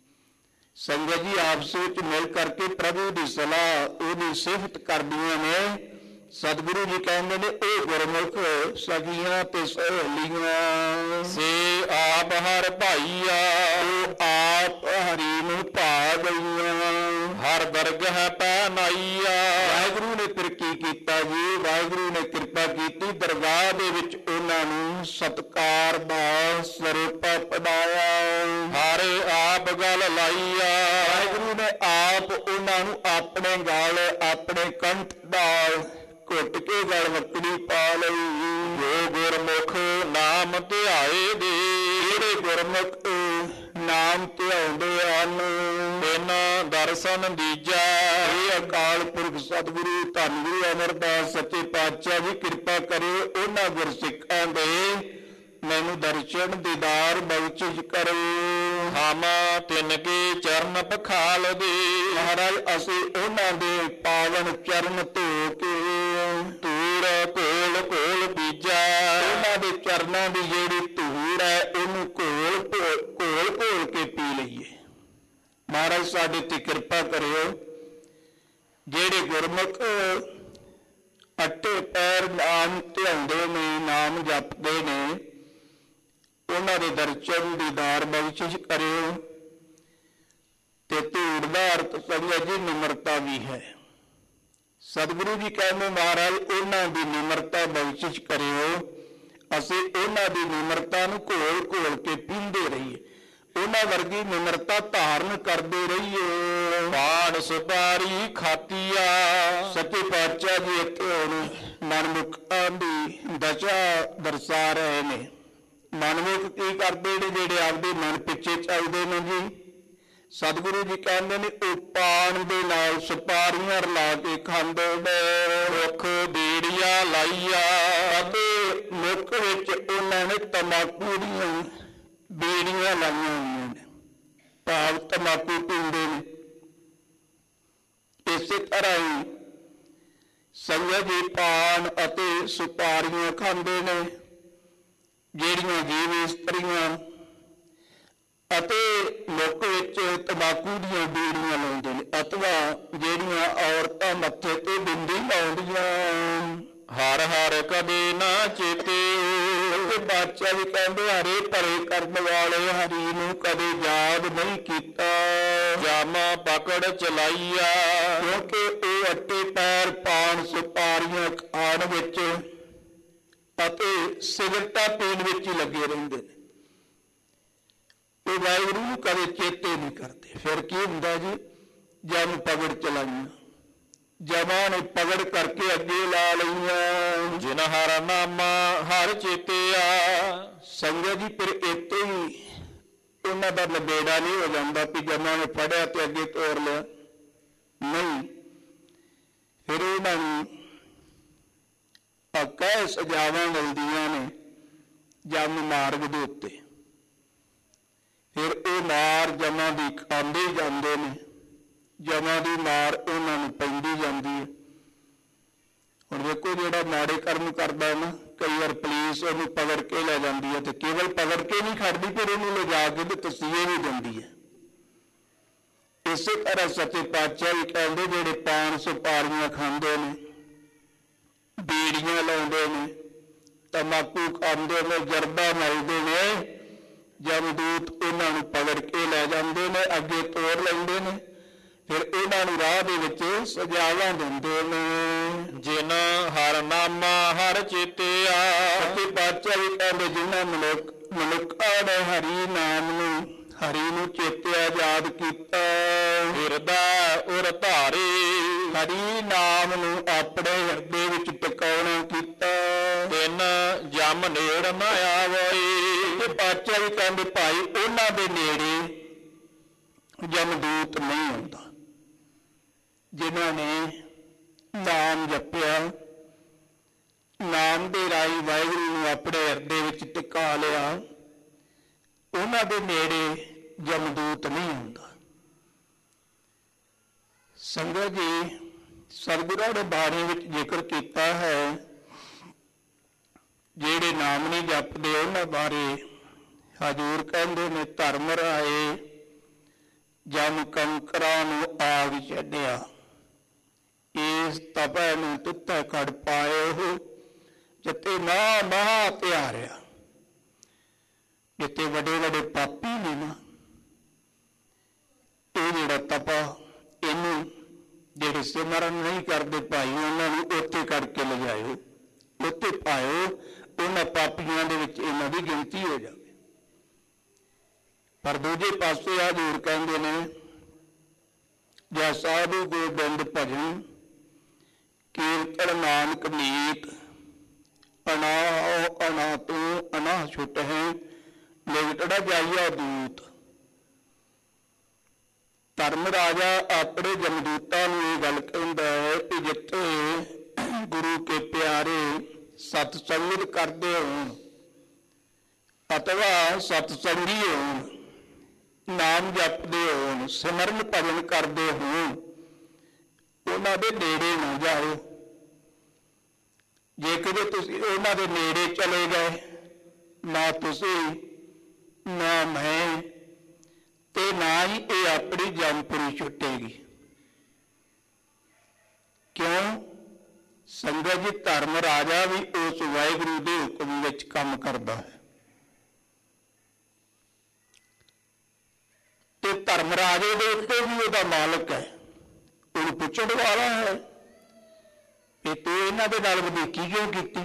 ਸੰਗਤ ਜੀ ਆਪਸ ਵਿੱਚ ਮਿਲ ਕਰਕੇ ਪ੍ਰਭੂ ਦੀ ਸਲਾਹ, ਉਹਦੀ ਸਿਫਤ ਕਰਦੀਆਂ ਨੇ। ਸਤਿਗੁਰੂ ਜੀ ਕਹਿੰਦੇ ਨੇ ਉਹ ਗੁਰਮੁਖ ਸਖੀਆਂ ਤੇ ਸਹੇਲੀਆਂ ਸੇ ਆਪ ਹਰ ਭਾਈਆ, ਉਹ ਆਪ ਹਰੀ ਨੂੰ ਭਾ ਗਈਆਂ। ਹਰ ਦਰਗਹ ਪੈ ਨਾਈਆ, ਵਾਹਿਗੁਰੂ ਨੇ ਫਿਰ ਕੀ ਕੀਤਾ ਜੀ, ਵਾਹਿਗੁਰੂ ਨੇ ਕਿਰਪਾ ਕੀਤੀ, ਦਰਗਾਹ ਦੇ ਵਿੱਚ ਉਹਨਾਂ ਨੂੰ ਸਤਿਕਾਰ ਦਾ ਸਰੂਪ ਪੜਾਇਆ। ਹਰ ਆਪ ਗਲ ਲਾਈਆ, ਵਾਹਿਗੁਰੂ ਨੇ ਆਪ ਉਹਨਾਂ ਨੂੰ ਆਪਣੇ ਗਲ, ਆਪਣੇ ਕੰਠ ਨਾਲ ਘੁੱਟ ਕੇ ਗਲ ਵੱਕੜੀ ਪਾ ਲਈ। ਜੋ ਗੁਰਮੁਖ ਨਾਮ ਧਿਆਏ ਦੇ, ਜਿਹੜੇ ਗੁਰਮੁਖ ਨਾਮ ਧਿਆਉਂਦੇ ਹਨ, ਬਿਨਾਂ ਦਰਸ਼ਨ ਦੀਜਾ। ਇਹ ਅਕਾਲ ਪੁਰਖ ਸਤਿਗੁਰੂ ਧੰਨ ਗੁਰੂ ਅਮਰਦਾਸ ਸੱਚੇ ਪਾਤਸ਼ਾਹ ਜੀ ਕਿਰਪਾ ਕਰਿਓ ਉਹਨਾਂ ਗੁਰਸਿੱਖਾਂ ਦੇ, ਮੈਨੂੰ ਦਰਸ਼ਨ ਦੀਦਾਰ ਬਖਸ਼ਿਸ਼ ਕਰੋ। ਹਮ ਤਿੰਨ ਕੇ ਚਰਨ ਪਖਾਲ ਦੇ, ਮਹਾਰਾਜ ਅਸੀਂ ਉਹਨਾਂ ਦੇ ਪਾਵਨ ਚਰਨ ਧੋ ਕੇ ਧੂੜ ਘੋਲ ਘੋਲ ਬੀਜਾ। ਉਹਨਾਂ ਦੇ ਚਰਨਾਂ ਦੀ ਜਿਹੜੀ ਧੂੜ ਹੈ ਉਹਨੂੰ ਘੋਲ ਘੋਲ ਕੇ ਪੀ ਲਈਏ। ਮਹਾਰਾਜ ਸਾਡੇ ਤੇ ਕਿਰਪਾ ਕਰਿਓ। ਜਿਹੜੇ ਗੁਰਮੁਖ ਅੱਟੇ ਪੈਰ ਨਾਮ ਧਿਆਉਂਦੇ ਨੇ, ਨਾਮ ਜਪਦੇ ਨੇ, ਉਹਨਾਂ ਦੇ ਦਰਸ਼ਨ ਦੀਦਾਰ ਬਖਸ਼ਿਸ਼ ਕਰਿਓ। ਤੇ ਧੂੜ ਦਾ ਅਰਥ ਸੰਗਤ ਜੀ ਨਿਮਰਤਾ ਵੀ ਹੈ। ਸਤਿਗੁਰੂ ਜੀ ਕਹਿੰਦੇ ਮਹਾਰਾਜ ਉਹਨਾਂ ਦੀ ਨਿਮਰਤਾ ਬਖਸ਼ਿਸ਼ ਕਰਿਓ। ਅਸੀਂ ਉਹਨਾਂ ਦੀ ਨਿਮਰਤਾ ਨੂੰ ਘੋਲ ਘੋਲ ਕੇ ਪੀਂਦੇ ਰਹੀਏ, ਉਹਨਾਂ ਵਰਗੀ ਨਿਮਰਤਾ ਧਾਰਨ ਕਰਦੇ ਰਹੀਏ। ਪਾਨ ਸੁਪਾਰੀ ਖਾਤੀਆ, ਸੱਚੇ ਪਾਤਸ਼ਾਹ ਜੀ ਇੱਥੇ ਹੁਣ ਮਨਮੁਖਾਂ ਦੀ ਦਸ਼ਾ ਦਰਸਾ ਰਹੇ ਨੇ। ਮਨਮੁਖ ਕੀ ਕਰਦੇ ਨੇ? ਜਿਹੜੇ ਆਪਦੇ ਮਨ ਪਿੱਛੇ ਚੱਲਦੇ ਨੇ ਜੀ। ਸਤਿਗੁਰੂ ਜੀ ਕਹਿੰਦੇ ਨੇ ਉਹ ਪਾਨ ਦੇ ਨਾਲ ਸੁਪਾਰੀਆਂ ਰਲਾ ਕੇ ਖਾਂਦੇ ਨੇ। ਮੁੱਖ ਬੀੜੀਆਂ ਲਾਈਆ, ਅਤੇ ਮੁੱਖ ਵਿੱਚ ਉਹਨਾਂ ਨੇ ਤੰਬਾਕੂ ਦੀਆਂ ਬੀੜੀਆਂ ਲਾਈਆਂ ਹੋਈਆਂ ਨੇ, ਭਾਵ ਤੰਬਾਕੂ ਪੀਂਦੇ ਨੇ। ਇਸੇ ਤਰ੍ਹਾਂ ਹੀ ਸੰਗਤ ਜੀ ਪਾਨ ਅਤੇ ਸੁਪਾਰੀਆਂ ਖਾਂਦੇ ਨੇ, ਜਿਹੜੀਆਂ ਜੀਵ ਇਸਤਰੀਆਂ, ਅਤੇ ਮੁੱਖ ਵਿੱਚ ਤੰਬਾਕੂ ਦੀਆਂ ਬੀੜੀਆਂ ਲਾਉਂਦੇ ਨੇ, ਅਥਵਾ ਜਿਹੜੀਆਂ ਔਰਤਾਂ ਮੱਥੇ ਤੇ ਬਿੰਦੀ ਲਾਉਂਦੀਆਂ।
ਹਰ ਹਰ ਕਦੇ ਨਾ ਚੇਤੇ।
ਤੇ ਬਾਦਸ਼ਾਹ ਵੀ ਕਹਿੰਦੇ ਹਰੇ ਭਰੇ ਕਰਨ ਵਾਲੇ ਹਰੀ ਨੂੰ ਕਦੇ ਯਾਦ ਨਹੀਂ ਕੀਤਾ।
ਜਾਮਾ ਪਕੜ ਚਲਾਈਆ।
ਕਿਉਂਕਿ ਉਹ ਅੱਟੇ ਪੈਰ ਪਾਨ ਸੁਪਾਰੀਆਂ ਖਾਣ ਵਿੱਚ ਅਤੇ ਸਿਗਰਟਾਂ ਪੀਣ ਵਿੱਚ ਹੀ ਲੱਗੇ ਰਹਿੰਦੇ ਨੇ। ਉਹ ਵਾਹਿਗੁਰੂ ਨੂੰ ਕਦੇ ਚੇਤੇ ਨਹੀਂ ਕਰਦੇ। ਫਿਰ ਕੀ ਹੁੰਦਾ ਜੀ? ਜਮ ਪਕੜ ਚਲਾਈਆਂ, ਜਮਾਂ ਨੇ ਪਕੜ ਕਰਕੇ ਅੱਗੇ ਲਾ ਲਈਆਂ।
ਜਿਨ ਹਰ ਨਾਮਾ ਹਰ ਚੇਤਿਆ।
ਸੰਗਤ ਜੀ ਫਿਰ ਇੱਥੇ ਹੀ ਉਹਨਾਂ ਦਾ ਨਬੇੜਾ ਨਹੀਂ ਹੋ ਜਾਂਦਾ ਵੀ ਜਮਾਂ ਨੇ ਫੜਿਆ ਤੇ ਅੱਗੇ ਤੋਰ ਲਿਆ, ਨਹੀਂ। ਫਿਰ ਉਹਨਾਂ ਨੂੰ ਕਈ ਸਜ਼ਾਵਾਂ ਮਿਲਦੀਆਂ ਨੇ ਜਮ ਮਾਰਗ ਦੇ ਉੱਤੇ। ਫਿਰ ਉਹ ਮਾਰ ਜਮਾਂ ਦੀ ਖਾਂਦੇ ਜਾਂਦੇ ਨੇ, ਜਮਾਂ ਦੀ ਮਾਰ ਉਹਨਾਂ ਨੂੰ ਪੈਂਦੀ ਜਾਂਦੀ ਹੈ। ਹੁਣ ਵੇਖੋ, ਜਿਹੜਾ ਮਾੜੇ ਕਰਮ ਕਰਦਾ ਹੈ ਨਾ, ਕਈ ਵਾਰ ਪੁਲਿਸ ਉਹਨੂੰ ਪਕੜ ਕੇ ਲੈ ਜਾਂਦੀ ਹੈ, ਤੇ ਕੇਵਲ ਪਕੜ ਕੇ ਨਹੀਂ ਖੜਦੀ, ਫਿਰ ਉਹਨੂੰ ਲਿਜਾ ਕੇ ਤੇ ਤਸੀਹੇ ਵੀ ਦਿੰਦੀ ਹੈ। ਇਸੇ ਤਰ੍ਹਾਂ ਸੱਚੇ ਪਾਤਸ਼ਾਹ ਵੀ ਕਹਿੰਦੇ ਜਿਹੜੇ ਪਾਨ ਸੁਪਾਰੀਆਂ ਖਾਂਦੇ ਨੇ, ਬੀੜੀਆਂ ਲਾਉਂਦੇ ਨੇ, ਤੰਬਾਕੂ ਖਾਂਦੇ ਨੇ, ਜਰਦਾ ਮਲਦੇ ਨੇ, ਜਮਦੂਤ ਉਹਨਾਂ ਨੂੰ ਪਕੜ ਕੇ ਲੈ ਜਾਂਦੇ ਨੇ, ਅੱਗੇ ਤੋਰ ਲੈਂਦੇ ਨੇ। ਫਿਰ ਉਹਨਾਂ ਨੂੰ ਰਾਹ ਦੇ ਵਿੱਚ ਸਜ਼ਾਵਾਂ ਦਿੰਦੇ ਨੇ।
ਜਿਨ ਹਰ ਨਾਮਾ ਹਰ ਚੇਤਿਆ।
ਸੱਚੇ ਪਾਤਸ਼ਾਹ ਵੀ ਕਹਿੰਦੇ ਜਿਨ੍ਹਾਂ ਮਨੁੱਖਾਂ ਨੇ ਹਰੀ ਨਾਮ ਨੂੰ, ਹਰੀ ਨੂੰ ਚੇਤਿਆ, ਯਾਦ ਕੀਤਾ,
ਹਿਰਦਾ ਉਰ ਧਾਰੇ।
ਹਰੀ ਨਾਮ ਨੂੰ ਆਪਣੇ ਹਿਰਦੇ ਵਿੱਚ ਟਿਕਾਉਣਾ ਕੀਤਾ।
ਤਿੰਨ ਜਮ ਨੇੜ ਨਾ ਆਵਈ।
ਤੇ ਪਾਤਸ਼ਾਹ ਵੀ ਕਹਿੰਦੇ ਭਾਈ ਉਹਨਾਂ ਦੇ ਨੇੜੇ ਜਮਦੂਤ ਨਹੀਂ ਆਉਂਦਾ, ਜਿਨ੍ਹਾਂ ਨੇ ਨਾਮ ਜਪਿਆ, ਨਾਮ ਦੇ ਰਾਹੀਂ ਵਾਹਿਗੁਰੂ ਨੂੰ ਆਪਣੇ ਹਿਰਦੇ ਵਿੱਚ ਟਿਕਾ ਲਿਆ, ਉਹਨਾਂ ਦੇ ਨੇੜੇ ਜਮਦੂਤ ਨਹੀਂ ਆਉਂਦਾ। ਸੰਗਤ ਜੀ, ਸਤਿਗੁਰਾਂ ਦੇ ਬਾਣੀ ਵਿੱਚ ਜ਼ਿਕਰ ਕੀਤਾ ਹੈ, ਜਿਹੜੇ ਨਾਮ ਨਹੀਂ ਜਪਦੇ ਉਹਨਾਂ ਬਾਰੇ ਹਜ਼ੂਰ ਕਹਿੰਦੇ ਨੇ, ਧਰਮ ਰਾਏ ਜਮ ਕੰਕਰਾਂ ਨੂੰ ਆਗ ਛੱਡਿਆ, ਇਸ ਤਪੈ ਨੂੰ ਤੁੱਤੈ ਖੜ ਪਾਏ ਹੋ, ਜਿੱਤੇ ਮਹਾ ਪਿਆਰਿਆ। ਜਿੱਤੇ ਵੱਡੇ ਵੱਡੇ ਪਾਪੀ ਨੇ ਨਾ, ਇਹ ਜਿਹੜਾ ਤਪਾ, ਇਹਨੂੰ ਜਿਹੜੇ ਸਿਮਰਨ ਨਹੀਂ ਕਰਦੇ ਭਾਈ, ਉਹਨਾਂ ਨੂੰ ਉੱਥੇ ਕਰਕੇ ਲਿਜਾਇਓ, ਉੱਥੇ ਪਾਇਓ, ਉਹਨਾਂ ਪਾਪੀਆਂ ਦੇ ਵਿੱਚ ਇਹਨਾਂ ਦੀ ਗਿਣਤੀ ਹੋ ਜਾਵੇ। ਪਰ ਦੂਜੇ ਪਾਸੇ ਹਜ਼ੂਰ ਕਹਿੰਦੇ ਨੇ, ਜਾਂ ਸਾਧੂ ਗੋਬਿੰਦ ਭਜਨ ਕੀਰਤਨ ਨਾਨਕ ਨੀਤ, ਅਨਾਹੋ ਅਨਾ ਤੂੰ ਅਨਾਹ ਛੁੱਟ ਹੈ, ਲਿਵਟੜਾ ਜਾਈਆ ਦੂਤ। ਧਰਮ ਰਾਜਾ ਆਪਣੇ ਜਮਦੂਤਾਂ ਨੂੰ ਇਹ ਗੱਲ ਕਹਿੰਦਾ ਹੈ ਕਿ ਜਿੱਥੇ ਗੁਰੂ ਕੇ ਪਿਆਰੇ ਸਤਸੰਗਤ ਕਰਦੇ ਹੋਣ ਅਥਵਾ ਸਤਸੰਗੀ ਹੋਣ, ਨਾਮ ਜਪਦੇ ਹੋਣ, ਸਿਮਰਨ ਭਜਨ ਕਰਦੇ ਹੋਣ, ਉਹਨਾਂ ਦੇ ਨੇੜੇ ਨਾ ਜਾਓ। ਜੇ ਕਿਤੇ ਤੁਸੀਂ ਉਹਨਾਂ ਦੇ ਨੇੜੇ ਚਲੇ ਗਏ, ਨਾ ਤੁਸੀਂ, ਨਾ ਮੈਂ, ਤੇ ਨਾ ਹੀ ਇਹ ਆਪਣੀ ਜੰਮਪੁਰੀ ਛੁੱਟੇਗੀ। ਕਿਉਂ? ਸੰਗਤ ਜੀ, ਧਰਮ ਰਾਜਾ ਵੀ ਉਸ ਵਾਹਿਗੁਰੂ ਦੇ ਹੁਕਮ ਵਿੱਚ ਕੰਮ ਕਰਦਾ ਹੈ, ਤੇ ਧਰਮ ਰਾਜੇ ਦੇ ਉੱਤੇ ਵੀ ਉਹਦਾ ਮਾਲਕ ਹੈ, ਉਹਨੂੰ ਪੁੱਛਣ ਵਾਲਾ ਹੈ ਕਿ ਤੂੰ ਇਹਨਾਂ ਦੇ ਨਾਲ ਵਧੀਕੀ ਕਿਉਂ ਕੀਤੀ।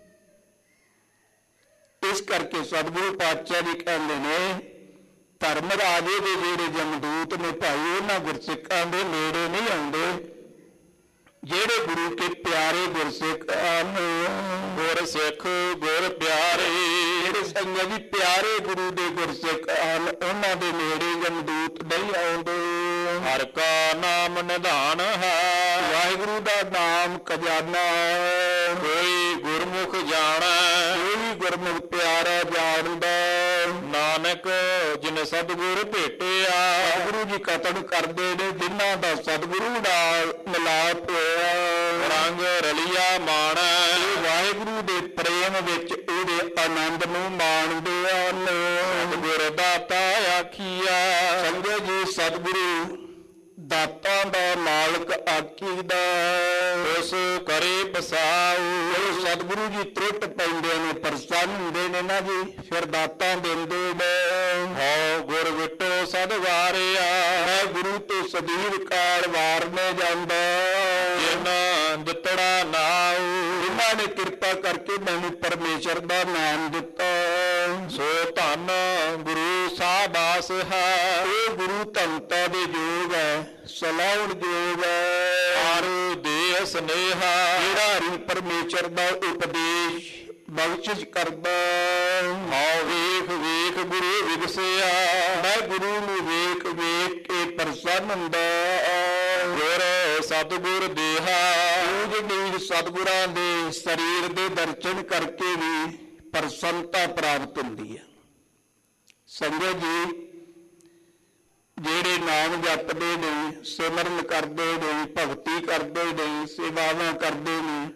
ਇਸ ਕਰਕੇ ਸਤਿਗੁਰੂ ਪਾਤਸ਼ਾਹ ਜੀ ਕਹਿੰਦੇ ਨੇ, ਧਰਮ ਰਾਜੇ ਦੇ ਜਿਹੜੇ ਜਮਦੂਤ ਨੇ ਭਾਈ, ਉਹਨਾਂ ਗੁਰਸਿੱਖਾਂ ਦੇ ਨੇੜੇ ਨਹੀਂ ਆਉਂਦੇ, ਜਿਹੜੇ ਗੁਰੂ ਕੇ ਪਿਆਰੇ ਗੁਰਸਿੱਖ ਹਨ।
ਗੁਰਸਿੱਖ ਗੁਰ ਪਿਆਰੇ।
ਜਿਹੜੇ ਸੰਗਤ ਜੀ ਪਿਆਰੇ ਗੁਰੂ ਦੇ ਗੁਰਸਿੱਖ ਹਨ, ਉਹਨਾਂ ਦੇ ਨੇੜੇ ਜਮਦੂਤ ਨਹੀਂ ਆਉਂਦੇ।
ਹਰ ਕਾ ਨਾਮ ਨਿਧਾਨ ਹੈ।
ਵਾਹਿਗੁਰੂ ਦਾ ਨਾਮ ਖਜ਼ਾਨਾ ਹੈ,
ਕੋਈ ਗੁਰਮੁਖ ਜਾਣੈ।
ਕੋਈ ਗੁਰਮੁਖ ਪਿਆਰਾ ਜਾਣਦਾ।
ਨਾਨਕ ਨਾਨਕ ਜਿਨ ਸਤਿਗੁਰ ਭੇਟਿਆ।
ਸਤਿਗੁਰੂ ਜੀ ਕਤਲ ਕਰਦੇ ਨੇ ਜਿਨ੍ਹਾਂ ਦਾ ਸਤਿਗੁਰੂ ਨਾਲ ਮਿਲਾਪ ਹੋਇਆ।
ਰੰਗ ਰਲੀਆ ਮਾਣੈ
ਇਹ ਵਾਹਿਗੁਰੂ ਦੇ ਪ੍ਰੇਮ ਵਿੱਚ ਉਹਦੇ ਆਨੰਦ ਨੂੰ ਮਾਣਦੇ ਹਨ।
ਸਤਿਗੁਰ ਦਾਤਾ ਆਖੀਆ।
ਸੰਗਤ ਜੀ ਸਤਿਗੁਰੂ ਦਾਤਾਂ ਦਾ ਮਾਲਕ ਆਖੀਦਾ।
ਉਸ ਕਰੇ ਪਸਾਉ
ਜਦੋਂ ਸਤਿਗੁਰੂ ਜੀ ਤਰੁੱਟ ਪੈਂਦੇ ਨੇ ਪ੍ਰਸੰਨ ਹੁੰਦੇ ਨੇ ਨਾ ਜੀ ਫਿਰ ਦਾਤਾਂ ਦਿੰਦੇ ਨੇ।
ਹਉ ਗੁਰ ਵਿਟੋ ਸਦ ਵਾਰਿਆ।
ਮੈਂ ਗੁਰੂ ਤੋਂ ਸਦੀਵ ਕਾਲ ਵਾਰਨੇ ਜਾਂਦਾ।
ਜਿਨ ਦਿੱਤੜਾ ਨਾਉ
ਜਿਨ੍ਹਾਂ ਨੇ ਕਿਰਪਾ ਕਰਕੇ ਮੈਨੂੰ ਪਰਮੇਸ਼ਰ ਦਾ ਨਾਮ ਦਿੱਤਾ।
ਸੋ ਧਨ ਗੁਰੂ ਸਾਬਾਸ ਹੈ।
ਇਹ ਗੁਰੂ ਧੰਤਾ ਦੇ ਯੋਗ ਹੈ, ਸਲਾਹੁਣ ਯੋਗ ਹੈ।
ਹਰ ਦੇ ਸਨੇਹਾ
ਜਿਹੜਾ ਹਰੀ ਪਰਮੇਸ਼ਰ ਦਾ ਉਪਦੇਸ਼ ਬਖਸ਼ਿਸ਼ ਕਰਦਾ।
ਹਉ ਵੇਖ ਵੇਖ ਗੁਰੂ ਵਿਗਸਿਆ।
ਮੈਂ ਗੁਰੂ ਨੂੰ ਵੇਖ ਵੇਖ ਕੇ ਪ੍ਰਸੰਨ ਹੁੰਦਾ।
ਗੁਰ ਸਤਿਗੁਰ ਦੇਹਾ
ਜਿਹੜੀ ਸਤਿਗੁਰਾਂ ਦੇ ਸਰੀਰ ਦੇ ਦਰਸ਼ਨ ਕਰਕੇ ਵੀ ਪ੍ਰਸੰਨਤਾ ਪ੍ਰਾਪਤ ਹੁੰਦੀ ਹੈ। ਸੰਗਤ ਜੀ ਜਿਹੜੇ ਨਾਮ ਜਪਦੇ ਨੇ, ਸਿਮਰਨ ਕਰਦੇ ਨੇ, ਭਗਤੀ ਕਰਦੇ ਨੇ, ਸੇਵਾਵਾਂ ਕਰਦੇ ਨੇ,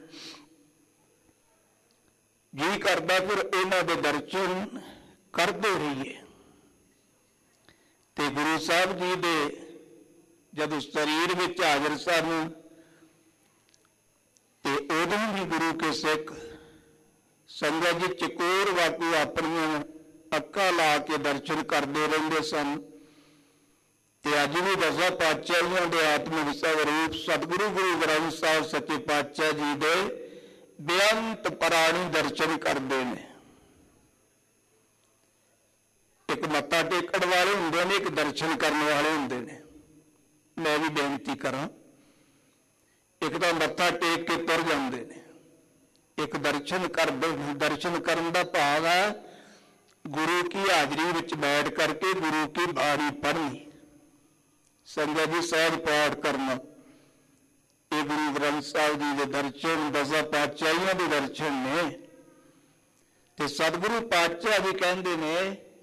ਜੀ ਕਰਦਾ ਫਿਰ ਇਹਨਾਂ ਦੇ ਦਰਸ਼ਨ ਕਰਦੇ ਰਹੀਏ। ਤੇ ਗੁਰੂ ਸਾਹਿਬ ਜੀ ਦੇ ਜਦੋਂ ਸਰੀਰ ਵਿੱਚ ਹਾਜ਼ਰ ਸਨ ਤੇ ਉਦੋਂ ਵੀ ਗੁਰੂ ਕੇ ਸਿੱਖ ਸੰਗਤ ਜੀ ਚਕੋਰ ਵਾਂਗੂ ਆਪਣੀਆਂ ਅੱਖਾਂ ਲਾ ਕੇ ਦਰਸ਼ਨ ਕਰਦੇ ਰਹਿੰਦੇ ਸਨ। ਤੇ ਅੱਜ ਵੀ ਦਸਾਂ ਪਾਤਸ਼ਾਹੀਆਂ ਦੇ ਆਤਮਿਕ ਸਰੂਪ ਸਤਿਗੁਰੂ ਗੁਰੂ ਗ੍ਰੰਥ ਸਾਹਿਬ ਸੱਚੇ ਪਾਤਸ਼ਾਹ ਜੀ ਦੇ ਬੇਅੰਤ ਪ੍ਰਾਣੀ ਦਰਸ਼ਨ ਕਰਦੇ ਨੇ। ਇੱਕ ਮੱਥਾ ਟੇਕਣ ਵਾਲੇ ਹੁੰਦੇ ਨੇ, ਇੱਕ ਦਰਸ਼ਨ ਕਰਨ ਵਾਲੇ ਹੁੰਦੇ ਨੇ। ਮੈਂ ਵੀ ਬੇਨਤੀ ਕਰਾਂ, ਇੱਕ ਤਾਂ ਮੱਥਾ ਟੇਕ ਕੇ ਤੁਰ ਜਾਂਦੇ ਨੇ, ਇੱਕ ਦਰਸ਼ਨ ਕਰਦੇ ਨੇ। ਦਰਸ਼ਨ ਕਰਨ ਦਾ ਭਾਵ ਹੈ ਗੁਰੂ ਕੀ ਹਾਜ਼ਰੀ ਵਿੱਚ ਬੈਠ ਕਰਕੇ ਗੁਰੂ ਕੀ ਬਾਣੀ ਪੜ੍ਹਨੀ, ਸੰਗਤ ਜੀ ਸਹਿਜ ਪਾਠ ਕਰਨਾ। ਇਹ ਗੁਰੂ ਗ੍ਰੰਥ ਸਾਹਿਬ ਜੀ ਦੇ ਦਰਸ਼ਨ, ਦਸਾਂ ਪਾਤਸ਼ਾਹੀਆਂ ਦੇ ਦਰਸ਼ਨ ਨੇ। ਤੇ ਸਤਿਗੁਰੂ ਪਾਤਸ਼ਾਹ ਜੀ ਕਹਿੰਦੇ ਨੇ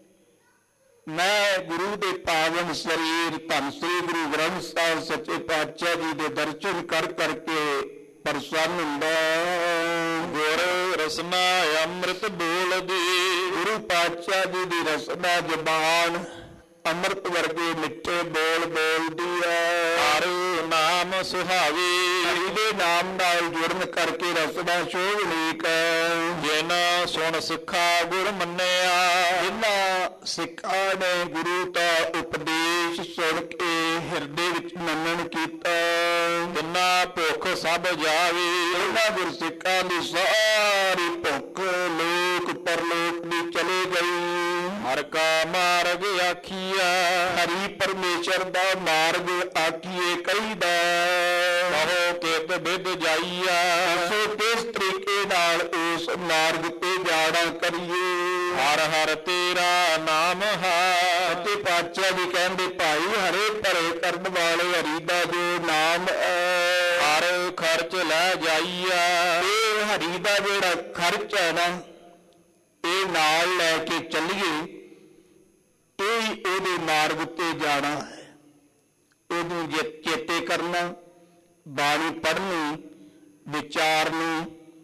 ਮੈਂ ਗੁਰੂ ਦੇ ਪਾਵਨ ਸਰੀਰ ਧੰਨ ਸ੍ਰੀ ਗੁਰੂ ਗ੍ਰੰਥ ਸਾਹਿਬ ਸੱਚੇ ਪਾਤਸ਼ਾਹ ਜੀ ਦੇ ਦਰਸ਼ਨ ਕਰ ਕਰਕੇ ਪ੍ਰਸੰਨ ਹੁੰਦਾ।
ਗੁਰ ਰਸਨਾ ਅੰਮ੍ਰਿਤ ਬੋਲਦੀ।
ਗੁਰੂ ਪਾਤਸ਼ਾਹ ਜੀ ਦੀ ਰਸਨਾ ਜ਼ਬਾਨ ਅੰਮ੍ਰਿਤ ਵਰਗੇ ਮਿੱਠੇ ਬੋਲ ਬੋਲਦੀ ਹੈ।
ਹਰ ਨਾਮ ਸੁਹਾਵੀ।
ਇਹਦੇ ਨਾਮ ਨਾਲ ਜੁੜਨ ਕਰਕੇ ਰਸਨਾ ਸ਼ੋਭਨੀਕ ਹੈ।
ਜਿਨ ਸੁਣ ਸਿੱਖਾ ਗੁਰ ਮੰਨਿਆ।
ਜਿਨ੍ਹਾਂ ਸਿੱਖਾਂ ਨੇ ਗੁਰੂ ਦਾ ਉਪਦੇਸ਼ ਸੁਣ ਕੇ ਹਿਰਦੇ ਵਿੱਚ ਮੰਨਣ ਕੀਤਾ।
ਜਿਨ੍ਹਾਂ ਭੁੱਖ ਸਭ ਜਾਵੀ।
ਇਹਨਾਂ ਗੁਰਸਿੱਖਾਂ ਦੀ ਸਾਰੀ ਭੁੱਖ ਲੋਕ ਪਰਲੋਕ ਦੀ ਚਲੇ ਗਈ।
ਹਰ ਕਾ ਮਾਰਗ ਆਖੀਆ।
ਹਰੀ ਪਰਮੇਸ਼ਰ ਦਾ ਮਾਰਗ ਆਖੀਏ ਕਹੀਦਾ।
ਕਹੋ ਕਿਤ ਬਿਦ ਜਾਈਆ।
ਸੋ ਕਿਸ ਤਰੀਕੇ ਨਾਲ ਉਸ ਮਾਰਗ ਤੇ ਜਾਣਾ ਕਰੀਏ।
ਹਰ ਹਰ ਤੇਰਾ ਨਾਮ ਹੈ।
ਤੇ ਪਾਤਸ਼ਾਹ ਜੀ ਕਹਿੰਦੇ ਭਾਈ ਹਰੇ ਭਰੇ ਕਰਨ ਵਾਲੇ ਹਰੀ ਦਾ ਜੋ ਨਾਮ ਹੈ
ਹਰ ਖਰਚ ਲੈ ਜਾਈਆ।
ਇਹ ਹਰੀ ਦਾ ਜਿਹੜਾ ਖਰਚ ਹੈ ਨਾ ਇਹ ਨਾਲ ਲੈ ਕੇ ਚੱਲੀਏ। ਇਹ ਹੀ ਉਹਦੇ ਮਾਰਗ ਤੇ ਜਾਣਾ ਹੈ। ਉਹਨੂੰ ਚੇਤੇ ਕਰਨਾ, ਬਾਣੀ ਪੜ੍ਹਨੀ, ਵਿਚਾਰਨੀ,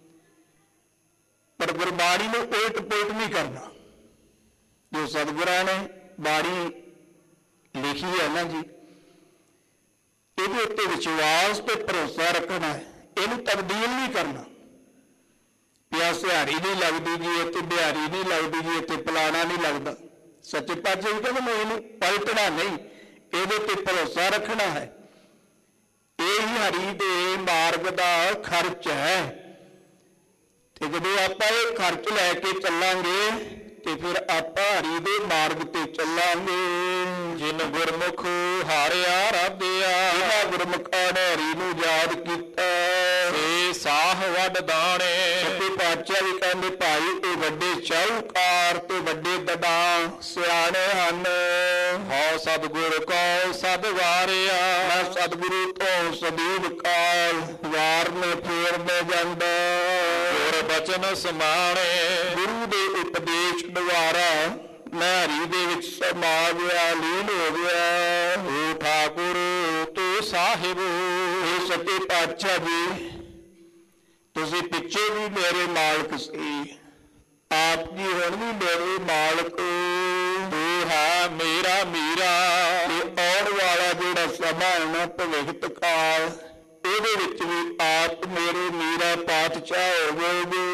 ਪਰ ਗੁਰਬਾਣੀ ਨੂੰ ਉਲਟ ਪੁਲਟ ਨਹੀਂ ਕਰਨਾ। ਜੋ ਸਤਿਗੁਰਾਂ ਨੇ ਬਾਣੀ ਲਿਖੀ ਹੈ ਨਾ ਜੀ, ਇਹਦੇ ਉੱਤੇ ਵਿਸ਼ਵਾਸ ਤੇ ਭਰੋਸਾ ਰੱਖਣਾ ਹੈ। ਇਹਨੂੰ ਤਬਦੀਲ ਨਹੀਂ ਕਰਨਾ। ਪਿਆ ਸਿਹਾਰੀ ਨਹੀਂ ਲੱਗਦੀ ਜੀ, ਇੱਥੇ ਬਿਹਾਰੀ ਨਹੀਂ ਲੱਗਦੀ ਜੀ, ਇੱਥੇ ਫਲਾਣਾ ਨਹੀਂ ਲੱਗਦਾ। ਸੱਚੇ ਪਾਤਸ਼ਾਹ ਜੀ ਕਹਿੰਦੇ ਮੈਂ ਇਹਨੂੰ ਪਲਟਣਾ ਨਹੀਂ, ਇਹਦੇ ਤੇ ਭਰੋਸਾ ਰੱਖਣਾ ਹੈ। ਇਹ ਹੀ ਹਰੀ ਦੇ ਮਾਰਗ ਦਾ ਖਰਚ ਹੈ। ਤੇ ਜਦੋਂ ਆਪਾਂ ਇਹ ਖਰਚ ਲੈ ਕੇ ਚੱਲਾਂਗੇ ਤੇ ਫਿਰ ਆਪਾਂ ਹਰੀ ਦੇ ਮਾਰਗ ਤੇ ਚੱਲਾਂਗੇ।
ਜਿਨ ਗੁਰਮੁਖ ਹਾਰਿਆ ਰਾਧਿਆ।
ਇਹਨਾਂ ਗੁਰਮੁਖਾਂ ਨੇ ਹਰੀ ਨੂੰ ਯਾਦ ਕੀਤਾ।
ਸੇ ਸਾਹ ਵੱਡ ਦਾਣੇ।
ਸੱਚੇ ਪਾਤਸ਼ਾਹ ਵੀ ਕਹਿੰਦੇ ਭਾਈ ਇਹ ਵੱਡੇ ਸ਼ਾਹੂਕਾਰ ਤੇ ਵੱਡੇ ਦਦਾ ਸਿਆਣੇ ਹਨ।
ਹਉ ਸਤਿਗੁਰ ਕੋ ਸਦ ਵਾਰਿਆ।
ਮੈਂ ਸਤਿਗੁਰੂ ਤੋਂ ਸਦੀਵ ਕਾਲ ਵਾਰਨੇ ਫੇਰਨੇ ਜਾਂਦਾ।
ਗੁਰ ਬਚਨ ਸਮਾਣੇ।
ਗੁਰੂ ਦੇ ਉਪਦੇਸ਼ ਦੁਆਰਾ ਮੈਂ ਹਰੀ ਦੇ ਵਿੱਚ ਸਮਾ ਗਿਆ, ਲੀਨ ਹੋ ਗਿਆ।
ਓ ਠਾਕੁਰ ਤੂੰ ਸਾਹਿਬ,
ਇਹ ਸੱਚੇ ਪਾਤਸ਼ਾਹ ਜੀ ਤੁਸੀਂ ਪਿੱਛੇ ਵੀ ਮੇਰੇ ਮਾਲਕ ਸੀ, ਆਪ ਜੀ ਹੁਣ ਵੀ ਮੇਰੇ ਮਾਲਕ।
ਤੂੰ ਹੈ ਮੇਰਾ ਮੀਰਾ।
ਤੇ ਆਉਣ ਵਾਲਾ ਜਿਹੜਾ ਸਮਾਂ ਹੈ ਨਾ, ਭਵਿੱਖਤ ਕਾਲ, ਇਹਦੇ ਵਿੱਚ ਵੀ ਆਪ ਮੇਰੇ ਮੀਰਾ ਪਾਤਸ਼ਾਹ ਹੋਵੋਗੇ।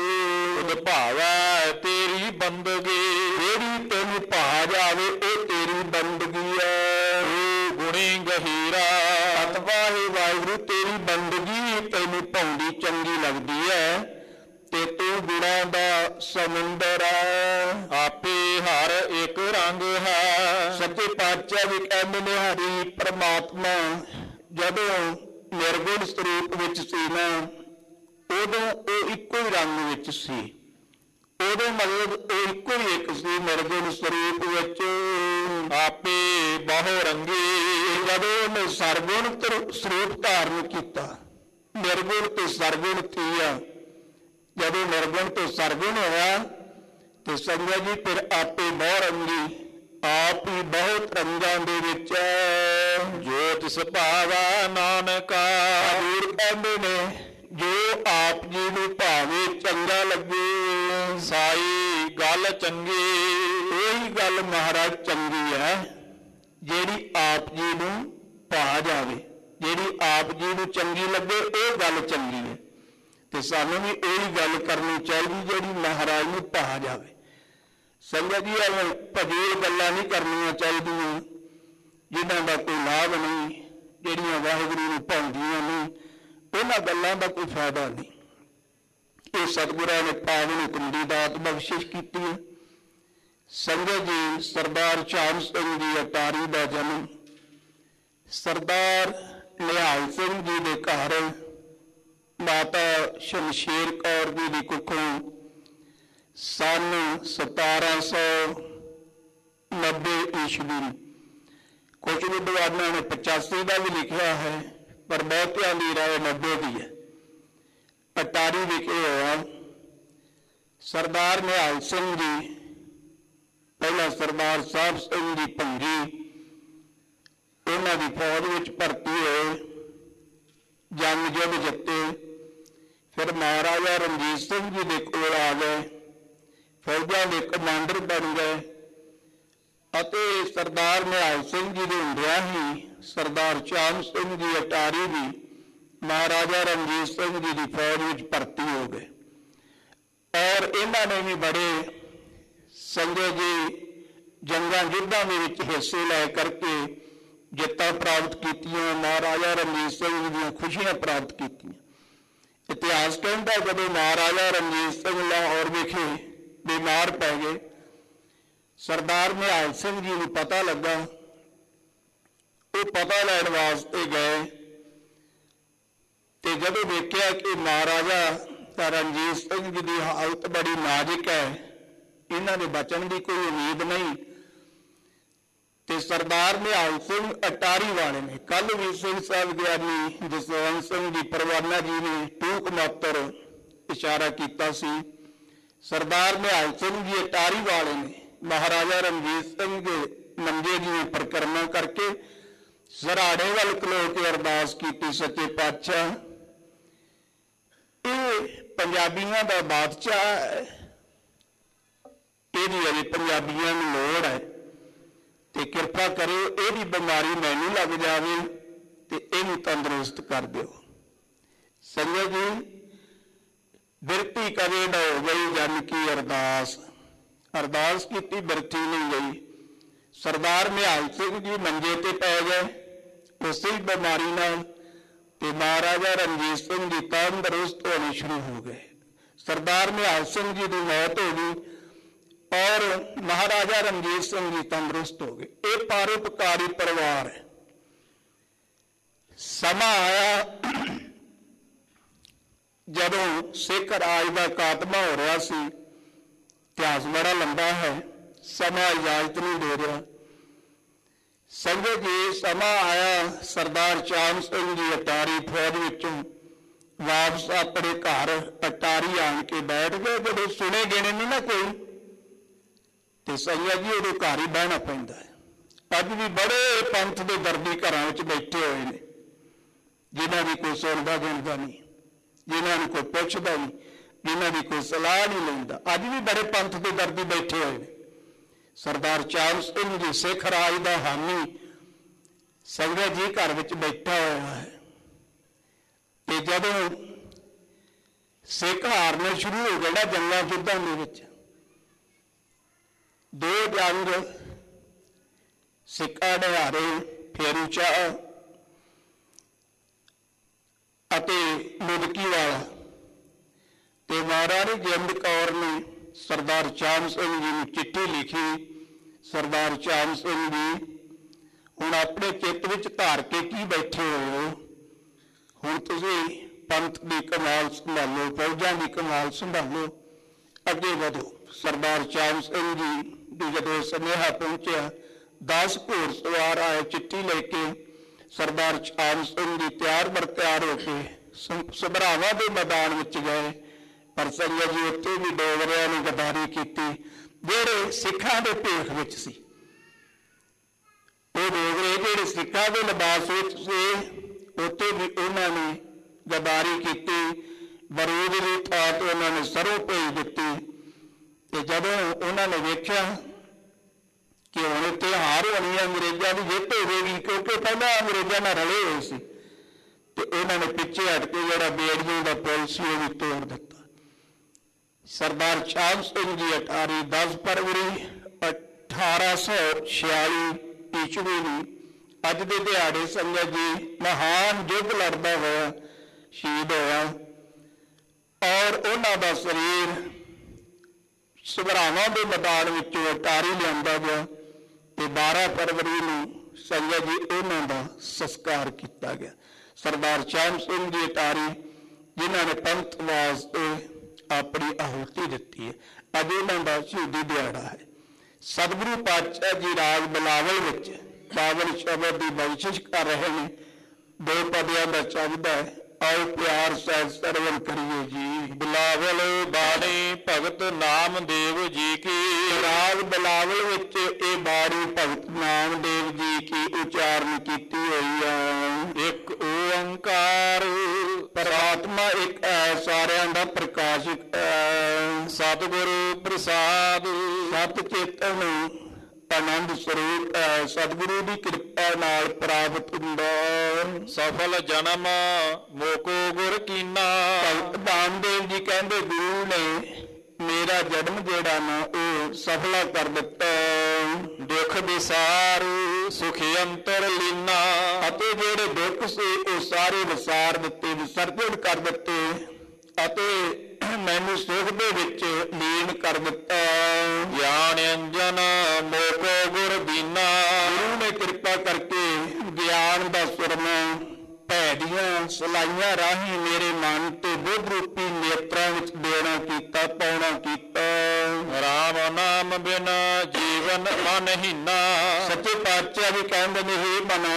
ਨਿਭਾਵੈ ਤੇਰੀ ਬੰਦਗੀ,
ਜਿਹੜੀ ਤੈਨੂੰ ਭਾ ਜਾਵੇ ਉਹ ਤੇਰੀ ਬੰਦਗੀ ਹੈ।
ਤੂੰ ਗੁਣੀ ਗਹੀਰਾ।
ਸਤਿ ਵਾਹਿਗੁਰੂ, ਤੇਰੀ ਬੰਦਗੀ ਤੈਨੂੰ ਭਾਉਂਦੀ ਚੰਗੀ ਲੱਗਦੀ ਹੈ ਤੇ ਤੂੰ ਗੁਣਾਂ ਦਾ ਸਮੁੰਦਰ ਹੈ।
ਆਪੇ ਹਰ ਇੱਕ ਰੰਗ ਹੈ।
ਸੱਚੇ ਪਾਤਸ਼ਾਹ ਵੀ ਕਹਿੰਦੇ ਨੇ ਹਰੀ ਪ੍ਰਮਾਤਮਾ ਜਦੋਂ ਨਿਰਗੁਣ ਸਰੂਪ ਵਿੱਚ ਸੀ ਨਾ, ਉਦੋਂ ਉਹ ਇੱਕੋ ਹੀ ਰੰਗ ਵਿੱਚ ਸੀ। ਉਦੋਂ ਮਤਲਬ ਉਹ ਇੱਕੋ ਹੀ ਇੱਕ ਸੀ ਨਿਰਗੁਣ ਸਰੂਪ ਵਿੱਚ।
ਆਪੇ ਬਹੁ ਰੰਗੀ।
ਜਦੋਂ ਉਹਨੇ ਸਰਗੁਣ ਸਰੂਪ ਧਾਰਨ ਕੀਤਾ, ਨਿਰਗੁਣ ਤੇ ਸਰਗੁਣ ਥੀਆ, ਜਦੋਂ ਨਿਰਗੁਣ ਤੋਂ ਸਰਗੁਣ ਹੋਇਆ ਤੇ ਸੰਗਤ ਜੀ ਫਿਰ ਆਪੇ ਬਹੁ ਰੰਗੀ, ਆਪ ਹੀ ਬਹੁਤ ਰੰਗਾਂ ਦੇ ਵਿੱਚ
ਜੋ ਤਿਸ ਭਾਵੈ ਨਾਨਕਾ।
ਹਜ਼ੂਰ ਕਹਿੰਦੇ ਨੇ ਜੋ ਆਪ ਜੀ ਨੂੰ ਭਾਵੇਂ ਚੰਗਾ ਲੱਗੇ,
ਸਾਈ ਗੱਲ ਚੰਗੀ।
ਉਹੀ ਗੱਲ ਮਹਾਰਾਜ ਚੰਗੀ ਹੈ ਜਿਹੜੀ ਆਪ ਜੀ ਨੂੰ ਭਾ ਜਾਵੇ, ਜਿਹੜੀ ਆਪ ਜੀ ਨੂੰ ਚੰਗੀ ਲੱਗੇ ਉਹ ਗੱਲ ਚੰਗੀ ਹੈ। ਤੇ ਸਾਨੂੰ ਵੀ ਉਹੀ ਗੱਲ ਕਰਨੀ ਚਾਹੀਦੀ ਜਿਹੜੀ ਮਹਾਰਾਜ ਨੂੰ ਭਾ ਜਾਵੇ। ਸੰਗਤ ਜੀ ਐਵੇਂ ਭਜੀਲ ਗੱਲਾਂ ਨਹੀਂ ਕਰਨੀਆਂ ਚਾਹੀਦੀਆਂ ਜਿਨ੍ਹਾਂ ਦਾ ਕੋਈ ਲਾਭ ਨਹੀਂ, ਜਿਹੜੀਆਂ ਵਾਹਿਗੁਰੂ ਨੂੰ ਭਾਉਂਦੀਆਂ ਨਹੀਂ, ਉਹਨਾਂ ਗੱਲਾਂ ਦਾ ਕੋਈ ਫਾਇਦਾ ਨਹੀਂ। ਇਹ ਸਤਿਗੁਰਾਂ ਨੇ ਪਾਵਨ ਹੁਕਮ ਦੀ ਦਾਤ ਬਖਸ਼ਿਸ਼ ਕੀਤੀ ਹੈ। ਸੰਗਤ ਜੀ, ਸਰਦਾਰ ਚਾਮ ਸਿੰਘ ਜੀ ਅਟਾਰੀ ਦਾ ਜਨਮ ਸਰਦਾਰ ਨਿਹਾਲ ਸਿੰਘ ਜੀ ਦੇ ਘਰ ਮਾਤਾ ਸ਼ਮਸ਼ੇਰ ਕੌਰ ਜੀ ਦੀ ਕੁੱਖੋਂ ਸੰਨ 1790 ਈਸਵੀ ਨੂੰ। ਕੁਝ ਵਿਦਵਾਨਾਂ ਨੇ 85 ਦਾ ਵੀ ਲਿਖਿਆ ਹੈ, ਪਰ ਬਹੁਤਿਆਂ ਦੀ ਰਾਏ 90 ਦੀ ਹੈ। ਅਟਾਰੀ ਵਿਖੇ ਹੋਇਆ। ਸਰਦਾਰ ਨਿਹਾਲ ਸਿੰਘ ਜੀ ਪਹਿਲਾਂ ਸਰਦਾਰ ਸਾਹਿਬ ਸਿੰਘ ਜੀ ਭੰਗੀ, ਉਹਨਾਂ ਦੀ ਫੌਜ ਵਿੱਚ ਭਰਤੀ ਹੋਏ, ਜੰਗ ਯੁੱਧ ਜਿੱਤੇ। ਫਿਰ ਮਹਾਰਾਜਾ ਰਣਜੀਤ ਸਿੰਘ ਜੀ ਦੇ ਕੋਲ ਆ ਗਏ, ਫੌਜਾਂ ਦੇ ਕਮਾਂਡਰ ਬਣ ਗਏ ਅਤੇ ਸਰਦਾਰ ਨਿਹਾਲ ਸਿੰਘ ਜੀ ਦੇ ਹੁੰਦਿਆਂ ਹੀ ਸਰਦਾਰ ਚਾਮ ਸਿੰਘ ਜੀ ਅਟਾਰੀ ਵੀ ਮਹਾਰਾਜਾ ਰਣਜੀਤ ਸਿੰਘ ਜੀ ਦੀ ਫੌਜ ਵਿੱਚ ਭਰਤੀ ਹੋ ਗਏ। ਔਰ ਇਹਨਾਂ ਨੇ ਵੀ ਬੜੇ ਸੰਗਤ ਜੀ ਜੰਗਾਂ ਯੁੱਧਾਂ ਦੇ ਵਿੱਚ ਹਿੱਸੇ ਲੈ ਕਰਕੇ ਜਿੱਤਾਂ ਪ੍ਰਾਪਤ ਕੀਤੀਆਂ, ਮਹਾਰਾਜਾ ਰਣਜੀਤ ਸਿੰਘ ਜੀ ਦੀਆਂ ਖੁਸ਼ੀਆਂ ਪ੍ਰਾਪਤ ਕੀਤੀਆਂ। ਇਤਿਹਾਸ ਕਹਿੰਦਾ ਜਦੋਂ ਮਹਾਰਾਜਾ ਰਣਜੀਤ ਸਿੰਘ ਲਾਹੌਰ ਵਿਖੇ ਬਿਮਾਰ ਪੈ ਗਏ, ਸਰਦਾਰ ਨਿਹਾਲ ਸਿੰਘ ਜੀ ਨੂੰ ਪਤਾ ਲੱਗਾ। ਉਹ ਪਤਾ ਲੈਣ ਵਾਸਤੇ ਗਏ ਤੇ ਜਦੋਂ ਦੇਖਿਆ ਕਿ ਮਹਾਰਾਜਾ ਰਣਜੀਤ ਸਿੰਘ ਜੀ ਦੀ ਹਾਲਤ ਬੜੀ ਨਾਜ਼ੁਕ ਹੈ, ਇਹਨਾਂ ਦੇ ਬਚਣ ਦੀ ਕੋਈ ਉਮੀਦ ਨਹੀਂ, ਤੇ ਸਰਦਾਰ ਨਿਹਾਲ ਸਿੰਘ ਅਟਾਰੀ ਵਾਲੇ ਨੇ ਕੱਲ੍ਹ ਸਿੰਘ ਸਾਹਿਬ ਗਿਆਨੀ ਜਸਵੰਤ ਸਿੰਘ ਜੀ ਪਰਵਾਨਾ ਜੀ ਨੇ ਟੂਕ ਮਾਤਰ ਇਸ਼ਾਰਾ ਕੀਤਾ ਸੀ। ਸਰਦਾਰ ਨਿਹਾਲ ਸਿੰਘ ਜੀ ਅਟਾਰੀ ਵਾਲੇ ਨੇ ਮਹਾਰਾਜਾ ਰਣਜੀਤ ਸਿੰਘ ਦੇ ਮੰਜੇ ਦੀਆਂ ਪਰਿਕਰਮਾ ਕਰਕੇ ਸਰਾੜੇ ਵੱਲ ਖਲੋ ਕੇ ਅਰਦਾਸ ਕੀਤੀ, ਸੱਚੇ ਪਾਤਸ਼ਾਹ ਇਹ ਪੰਜਾਬੀਆਂ ਦਾ ਬਾਦਸ਼ਾਹ ਹੈ, ਇਹਦੀ ਅਜੇ ਪੰਜਾਬੀਆਂ ਨੂੰ ਲੋੜ ਹੈ ਤੇ ਕਿਰਪਾ ਕਰਿਓ ਇਹਦੀ ਬਿਮਾਰੀ ਮੈਨੂੰ ਲੱਗ ਜਾਵੇ ਤੇ ਇਹਨੂੰ ਤੰਦਰੁਸਤ ਕਰ ਦਿਓ। ਸੰਗਤ ਜੀ, ਬਿਰਤੀ ਕਦੇ ਨਾ ਹੋ ਗਈ ਜਨ ਕੀ ਅਰਦਾਸ, ਅਰਦਾਸ ਕੀਤੀ ਬਿਰਤੀ ਨਹੀਂ ਗਈ। ਸਰਦਾਰ ਨਿਹਾਲ ਸਿੰਘ ਜੀ ਮੰਜੇ ਤੇ ਪੈ ਗਏ ਉਸੇ ਬਿਮਾਰੀ ਨਾਲ ਤੇ ਮਹਾਰਾਜਾ ਰਣਜੀਤ ਸਿੰਘ ਜੀ ਤੰਦਰੁਸਤ ਹੋਣੇ ਸ਼ੁਰੂ ਹੋ ਗਏ। ਸਰਦਾਰ ਨਿਹਾਲ ਸਿੰਘ ਜੀ ਦੀ ਮੌਤ ਹੋ ਗਈ ਔਰ ਮਹਾਰਾਜਾ ਰਣਜੀਤ ਸਿੰਘ ਜੀ ਤੰਦਰੁਸਤ ਹੋ ਗਏ। ਇਹ ਪਰਉਪਕਾਰੀ ਪਰਿਵਾਰ ਹੈ। ਸਮਾਂ ਆਇਆ ਜਦੋਂ ਸਿੱਖ ਰਾਜ ਦਾ ਖਾਤਮਾ ਹੋ ਰਿਹਾ ਸੀ। ਇਤਿਹਾਸ ਬੜਾ ਲੰਬਾ ਹੈ, ਸਮਾਂ ਇਜਾਜ਼ਤ ਨਹੀਂ ਦੇ ਰਿਹਾ। ਸੰਗਤ ਜੀ, ਸਮਾਂ ਆਇਆ ਸਰਦਾਰ ਚਾਮ ਸਿੰਘ ਜੀ ਅਟਾਰੀ ਫੌਜ ਵਿੱਚੋਂ ਵਾਪਸ ਆਪਣੇ ਘਰ ਅਟਾਰੀ ਆਣ ਕੇ ਬੈਠ ਗਏ। ਜਦੋਂ ਸੁਣੇ ਗਿਣੇ ਨਹੀਂ ਨਾ ਕੋਈ, ਤੇ ਸਈਆ ਜੀ ਉਹਦੇ ਘਰ ਹੀ ਬਹਿਣਾ ਪੈਂਦਾ ਹੈ। ਅੱਜ ਵੀ ਬੜੇ ਪੰਥ ਦੇ ਦਰਦੀ ਘਰਾਂ ਵਿੱਚ ਬੈਠੇ ਹੋਏ ਨੇ, ਜਿਨ੍ਹਾਂ ਦੀ ਕੋਈ ਸੁਣਦਾ ਗਿਣਦਾ ਨਹੀਂ, ਜਿਨ੍ਹਾਂ ਨੂੰ ਕੋਈ ਪੁੱਛਦਾ ਨਹੀਂ, ਜਿਨ੍ਹਾਂ ਦੀ ਕੋਈ ਸਲਾਹ ਨਹੀਂ ਲੈਂਦਾ। ਅੱਜ ਵੀ ਬੜੇ ਪੰਥ ਦੇ ਦਰਦੀ ਬੈਠੇ ਹੋਏ ਨੇ। ਸਰਦਾਰ ਚਾਂਦ ਸਿੰਘ ਜੀ ਸਿੱਖ ਰਾਜ ਦਾ ਹਾਮੀ ਸੰਗਤ ਜੀ ਘਰ ਵਿੱਚ ਬੈਠਾ ਹੋਇਆ ਹੈ। ਤੇ ਜਦੋਂ ਸਿੱਖ ਹਾਰਨੇ ਸ਼ੁਰੂ ਹੋ ਗਏ ਨਾ ਜੰਗਾਂ ਯੁੱਧਾਂ ਦੇ ਵਿੱਚ, 2 ਜੰਗ ਸਿੱਖਾਂ ਨੇ ਹਾਰੇ, ਫੇਰੂ ਸ਼ਾਹ ਅਤੇ ਮੁਦਕੀ ਵਾਲਾ, ਤੇ ਮਹਾਰਾਣੀ ਜਿੰਦ ਕੌਰ ਨੇ ਸਰਦਾਰ ਚਾਂਦ ਸਿੰਘ ਜੀ ਨੂੰ ਚਿੱਠੀ ਲਿਖੀ, ਸਰਦਾਰ ਚਾਂਦ ਸਿੰਘ ਜੀ ਹੁਣ ਆਪਣੇ ਚਿੱਤ ਵਿੱਚ ਧਾਰ ਕੇ ਕੀ ਬੈਠੇ ਹੋਏ ਹੋ, ਹੁਣ ਤੁਸੀਂ ਪੰਥ ਦੀ ਕਮਾਲ ਸੰਭਾਲੋ, ਫੌਜਾਂ ਦੀ ਕਮਾਲ ਸੰਭਾਲੋ, ਅੱਗੇ ਵਧੋ। ਸਰਦਾਰ ਚਾਂਦ ਸਿੰਘ ਜੀ ਦੀ ਜਦੋਂ ਸੁਨੇਹਾ ਪਹੁੰਚਿਆ, 10 ਘੋੜ ਸਵਾਰ ਆਏ ਚਿੱਠੀ ਲੈ ਕੇ। ਸਰਦਾਰ ਚਾਂਦ ਸਿੰਘ ਜੀ ਤਿਆਰ ਬਰ ਤਿਆਰ ਹੋ ਕੇ ਸਭਰਾਵਾਂ ਦੇ ਮੈਦਾਨ ਵਿੱਚ ਗਏ, ਪਰ ਸੰਗਤ ਜੀ ਉੱਥੇ ਵੀ ਡੋਗਰਿਆਂ ਨੇ ਗਦਾਰੀ ਕੀਤੀ ਜਿਹੜੇ ਸਿੱਖਾਂ ਦੇ ਭੇਖ ਵਿੱਚ ਸੀ। ਉਹ ਡੋਗਰੇ ਜਿਹੜੇ ਸਿੱਖਾਂ ਦੇ ਲਿਬਾਸ ਵਿੱਚ ਸੀ, ਉੱਥੇ ਵੀ ਉਹਨਾਂ ਨੇ ਗਦਾਰੀ ਕੀਤੀ। ਬਰੂਦ ਦੀ ਥਾਂ ਤੇ ਉਹਨਾਂ ਨੇ ਸਰੋਂ ਭੇਜ ਦਿੱਤੀ। ਤੇ ਜਦੋਂ ਉਹਨਾਂ ਨੇ ਵੇਖਿਆ ਕਿ ਹੁਣ ਇੱਥੇ ਹਾਰ ਹੋਣੀ ਹੈ, ਅੰਗਰੇਜ਼ਾਂ ਦੀ ਜਿੱਤ ਹੋਵੇਗੀ, ਕਿਉਂਕਿ ਪਹਿਲਾਂ ਅੰਗਰੇਜ਼ਾਂ ਨਾਲ ਰਲੇ ਹੋਏ ਸੀ, ਤੇ ਉਹਨਾਂ ਨੇ ਪਿੱਛੇ ਹਟ ਕੇ ਜਿਹੜਾ ਬੇੜੀਆਂ ਦਾ ਪੁਲ ਸੀ ਉਹ ਵੀ ਤੋੜ ਦਿੱਤਾ। ਸਰਦਾਰ ਚਾਂਦ ਸਿੰਘ ਜੀ ਅਟਾਰੀ 10 ਫਰਵਰੀ 1846 ਈਸਵੀ ਨੂੰ ਅੱਜ ਦੇ ਦਿਹਾੜੇ ਸੰਗਤ ਜੀ ਮਹਾਨ ਯੁੱਧ ਲੜਦਾ ਹੋਇਆ ਸ਼ਹੀਦ ਹੋਇਆ, ਔਰ ਉਹਨਾਂ ਦਾ ਸਰੀਰ ਸਭਰਾਵਾਂ ਦੇ ਮੈਦਾਨ ਵਿੱਚੋਂ ਅਟਾਰੀ ਲਿਆਂਦਾ ਗਿਆ ਤੇ 12 ਫਰਵਰੀ ਨੂੰ ਸੰਗਤ ਜੀ ਉਹਨਾਂ ਦਾ ਸੰਸਕਾਰ ਕੀਤਾ ਗਿਆ। ਸਰਦਾਰ ਚਾਂਦ ਸਿੰਘ ਜੀ ਅਟਾਰੀ ਜਿਨ੍ਹਾਂ ਨੇ ਪੰਥ ਵਾਸਤੇ ਆਪਣੀ ਆਹੂਤੀ ਦਿੱਤੀ ਹੈ, ਅੱਜ ਉਹਨਾਂ ਦਾ ਸ਼ਹੀਦੀ ਦਿਹਾੜਾ ਹੈ। ਸਤਿਗੁਰੂ ਪਾਤਸ਼ਾਹ ਜੀ ਰਾਗ ਬਿਲਾਵਲ ਵਿੱਚ ਪਾਵਨ ਸ਼ਬਦ ਦੀ ਬਖਸ਼ਿਸ਼ ਕਰ ਰਹੇ ਨੇ। 2 ਪਦਿਆਂ ਦਾ ਸ਼ਬਦ ਹੈ, ਆਓ ਪਿਆਰ ਸਹਿ ਸਰਵਨ ਕਰੀਏ ਜੀ।
ਬਿਲਾਵਲ ਬਾਣੀ ਭਗਤ ਨਾਮਦੇਵ ਜੀ ਕੀ।
ਰਾਗ ਬਿਲਾਵਲ ਵਿੱਚ ਇਹ ਬਾਣੀ ਭਗਤ ਨਾਮਦੇਵ ਜੀ ਕੀ ਉਚਾਰਨ ਕੀਤੀ ਹੋਈ ਹੈ।
ਇੱਕ ਓੰਕਾਰ
ਪਰਮਾਤਮਾ ਇੱਕ ਹੈ, ਸਾਰਿਆਂ ਦਾ ਪ੍ਰਕਾਸ਼ਕ ਹੈ।
ਸਤਿਗੁਰੂ ਪ੍ਰਸਾਦ
ਸਤ ਚੇਤਨ ਆਨੰਦ ਸਰੂਪ ਹੈ, ਸਤਿਗੁਰੂ ਦੀ ਕਿਰਪਾ ਨਾਲ ਪ੍ਰਾਪਤ ਹੁੰਦਾ।
ਸਫਲ ਜਨਮ ਮੋਕੋ ਗੁਰ ਕੀਨਾ।
ਭਗਤ ਨਾਮਦੇਵ ਜੀ ਕਹਿੰਦੇ ਗੁਰੂ ਨੇ ਮੇਰਾ ਜਨਮ ਜਿਹੜਾ ਨਾ ਉਹ ਸਫਲਾ ਕਰ ਦਿੱਤਾ।
ਦੁੱਖ ਵਿਸਾਰ ਸੁਖ ਅੰਤਰ ਲੀਨਾ।
ਅਤੇ ਜਿਹੜੇ ਦੁੱਖ ਸੀ ਉਹ ਸਾਰੇ ਵਿਸਾਰ ਦਿੱਤੇ, ਵਿਸਰਜਨ ਕਰ ਦਿੱਤੇ ਅਤੇ ਮੈਨੂੰ ਸੁਖ ਦੇ ਵਿੱਚ ਲੀਨ ਕਰ ਦਿੱਤਾ।
ਗਿਆਨ ਅੰਜਨ ਮੋਕੋ ਗੁਰ ਦੀਨਾ।
ਗੁਰੂ ਨੇ ਕਿਰਪਾ ਕਰਕੇ ਗਿਆਨ ਦਾ ਸੁਰਮਾ ਭੈ ਦੀਆਂ ਸਲਾਈਆਂ ਰਾਹੀਂ ਮੇਰੇ ਮਨ ਤੇ ਬੁੱਧ ਰੂਪੀ ਨੇਤਰਾਂ ਵਿੱਚ ਦੇਣਾ ਕੀਤਾ, ਪਾਉਣਾ ਕੀਤਾ।
ਰਾਮ ਨਾਮ ਬਿਨਾ ਜੀਵਨ ਮਨਹੀਨਾ।
ਸੱਚੇ ਪਾਤਸ਼ਾਹ ਵੀ ਕਹਿੰਦੇ ਨੇ, ਹੇ ਮਨੋ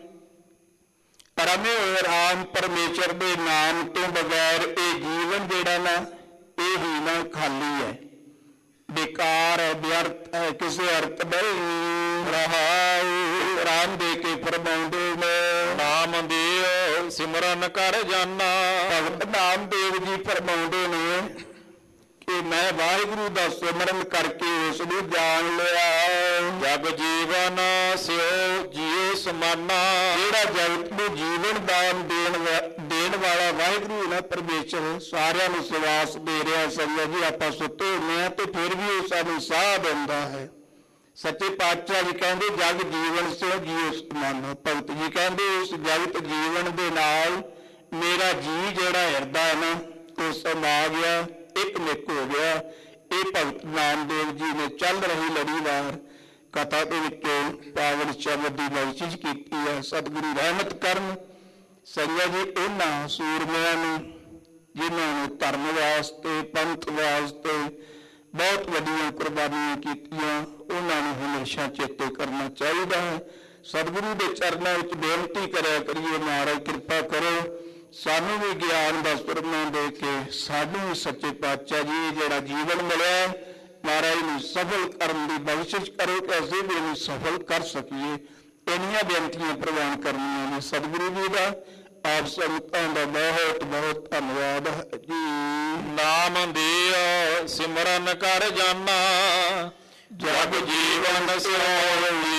ਪਰਮੇ ਰਾਮ ਪਰਮੇਸ਼ਰ ਦੇ ਨਾਮ ਤੋਂ ਬਗੈਰ ਇਹ ਜੀਵਨ ਜਿਹੜਾ ਨਾ ਇਹ ਹੀ ਨਾ ਖਾਲੀ ਹੈ, ਬੇਕਾਰ ਹੈ, ਵਿਅਰਥ ਹੈ, ਕਿਸੇ ਅਰਥ ਨਹੀਂ। ਰਹਾਉ ਰਾਮ ਦੇ ਕੇ ਫਰਮਾਉਂਦੇ ਨੇ,
ਨਾਮ ਦਿਓ ਸਿਮਰਨ ਕਰ ਜਾਨਾ।
ਭਗਤ ਨਾਮਦੇਵ ਜੀ ਫਰਮਾਉਂਦੇ ਨੇ ਕਿ ਮੈਂ ਵਾਹਿਗੁਰੂ ਦਾ ਸਿਮਰਨ ਕਰਕੇ ਉਸ ਨੂੰ ਜਾਣ ਲਿਆ।
ਜਗ ਜੀਵਨ ਸਿਓ ਜੀਉ ਸਮਾਨਾ।
ਜਿਹੜਾ ਜਗਤ ਨੂੰ ਜੀਵਨ ਦਾਨ ਦੇਣ ਵਾਲਾ ਵਾਹਿਗੁਰੂ ਨਾ ਪਰਮੇਸ਼ਰ ਸਾਰਿਆਂ ਨੂੰ ਸਵਾਸ ਦੇ ਰਿਹਾ। ਸੰਗਤ ਜੀ ਆਪਾਂ ਸੁੱਤੇ ਹੁੰਦੇ ਹਾਂ ਤੇ ਫਿਰ ਵੀ ਉਹ ਸਾਨੂੰ ਸਾਹ ਦਿੰਦਾ ਹੈ। ਸੱਚੇ ਪਾਤਸ਼ਾਹ ਜੀ ਕਹਿੰਦੇ ਜਗ ਜੀਵਨ ਸਿਓ ਜੀਉ ਸਮਾਨਾ। ਭਗਤ ਜੀ ਕਹਿੰਦੇ ਉਸ ਜਗਤ ਜੀਵਨ ਦੇ ਨਾਲ ਮੇਰਾ ਜੀ ਜਿਹੜਾ ਹਿਰਦਾ ਹੈ ਨਾ ਉਹ ਸਮਾ ਗਿਆ, ਇੱਕ ਮਿੱਕ ਹੋ ਗਿਆ। ਇਹ ਭਗਤ ਨਾਮਦੇਵ ਜੀ ਨੇ ਚੱਲ ਰਹੀ ਲੜੀਵਾਰ ਕਥਾ ਦੇ ਵਿੱਚੋਂ ਪਾਵਨ ਸ਼ਬਦ ਦੀ ਬਖਸ਼ਿਸ਼ ਕੀਤੀ ਹੈ। ਸਤਿਗੁਰੂ ਰਹਿਮਤ ਕਰਨ ਸੰਗਤ ਜੀ ਉਹਨਾਂ ਸੂਰਮਿਆਂ ਨੂੰ ਜਿਨ੍ਹਾਂ ਨੇ ਧਰਮ ਵਾਸਤੇ ਪੰਥ ਵਾਸਤੇ ਬਹੁਤ ਵੱਡੀਆਂ ਕੁਰਬਾਨੀਆਂ ਕੀਤੀਆਂ, ਉਹਨਾਂ ਨੂੰ ਹਮੇਸ਼ਾ ਚੇਤੇ ਕਰਨਾ ਚਾਹੀਦਾ ਹੈ। ਸਤਿਗੁਰੂ ਦੇ ਚਰਨਾਂ ਵਿੱਚ ਬੇਨਤੀ ਕਰਿਆ ਕਰੀਏ, ਮਹਾਰਾਜ ਕਿਰਪਾ ਕਰੋ ਸਾਨੂੰ ਵੀ ਗਿਆਨ ਦਾ ਸੁਰਮਾ ਦੇ ਕੇ ਸਾਨੂੰ ਵੀ ਸੱਚੇ ਪਾਤਸ਼ਾਹ ਜੀ ਜਿਹੜਾ ਜੀਵਨ ਮਿਲਿਆ ਮਹਾਰਾਜ ਨੂੰ ਸਫਲ ਕਰਨ ਦੀ ਬਖਸ਼ਿਸ਼ ਕਰੋ ਕਿ ਅਸੀਂ ਵੀ ਇਹਨੂੰ ਸਫਲ ਕਰ ਸਕੀਏ। ਇੰਨੀਆਂ ਬੇਨਤੀਆਂ ਪ੍ਰਵਾਨ ਕਰਨੀਆਂ ਨੇ ਸਤਿਗੁਰੂ ਜੀ ਦਾ। ਆਪ ਸੰਗਤਾਂ ਦਾ ਬਹੁਤ ਬਹੁਤ ਧੰਨਵਾਦ ਹੈ ਜੀ।
ਨਾਮ ਦਿਓ ਸਿਮਰਨ ਕਰ ਜਾਨਾ, ਜਗ ਜੀਵਨ ਸਿਉ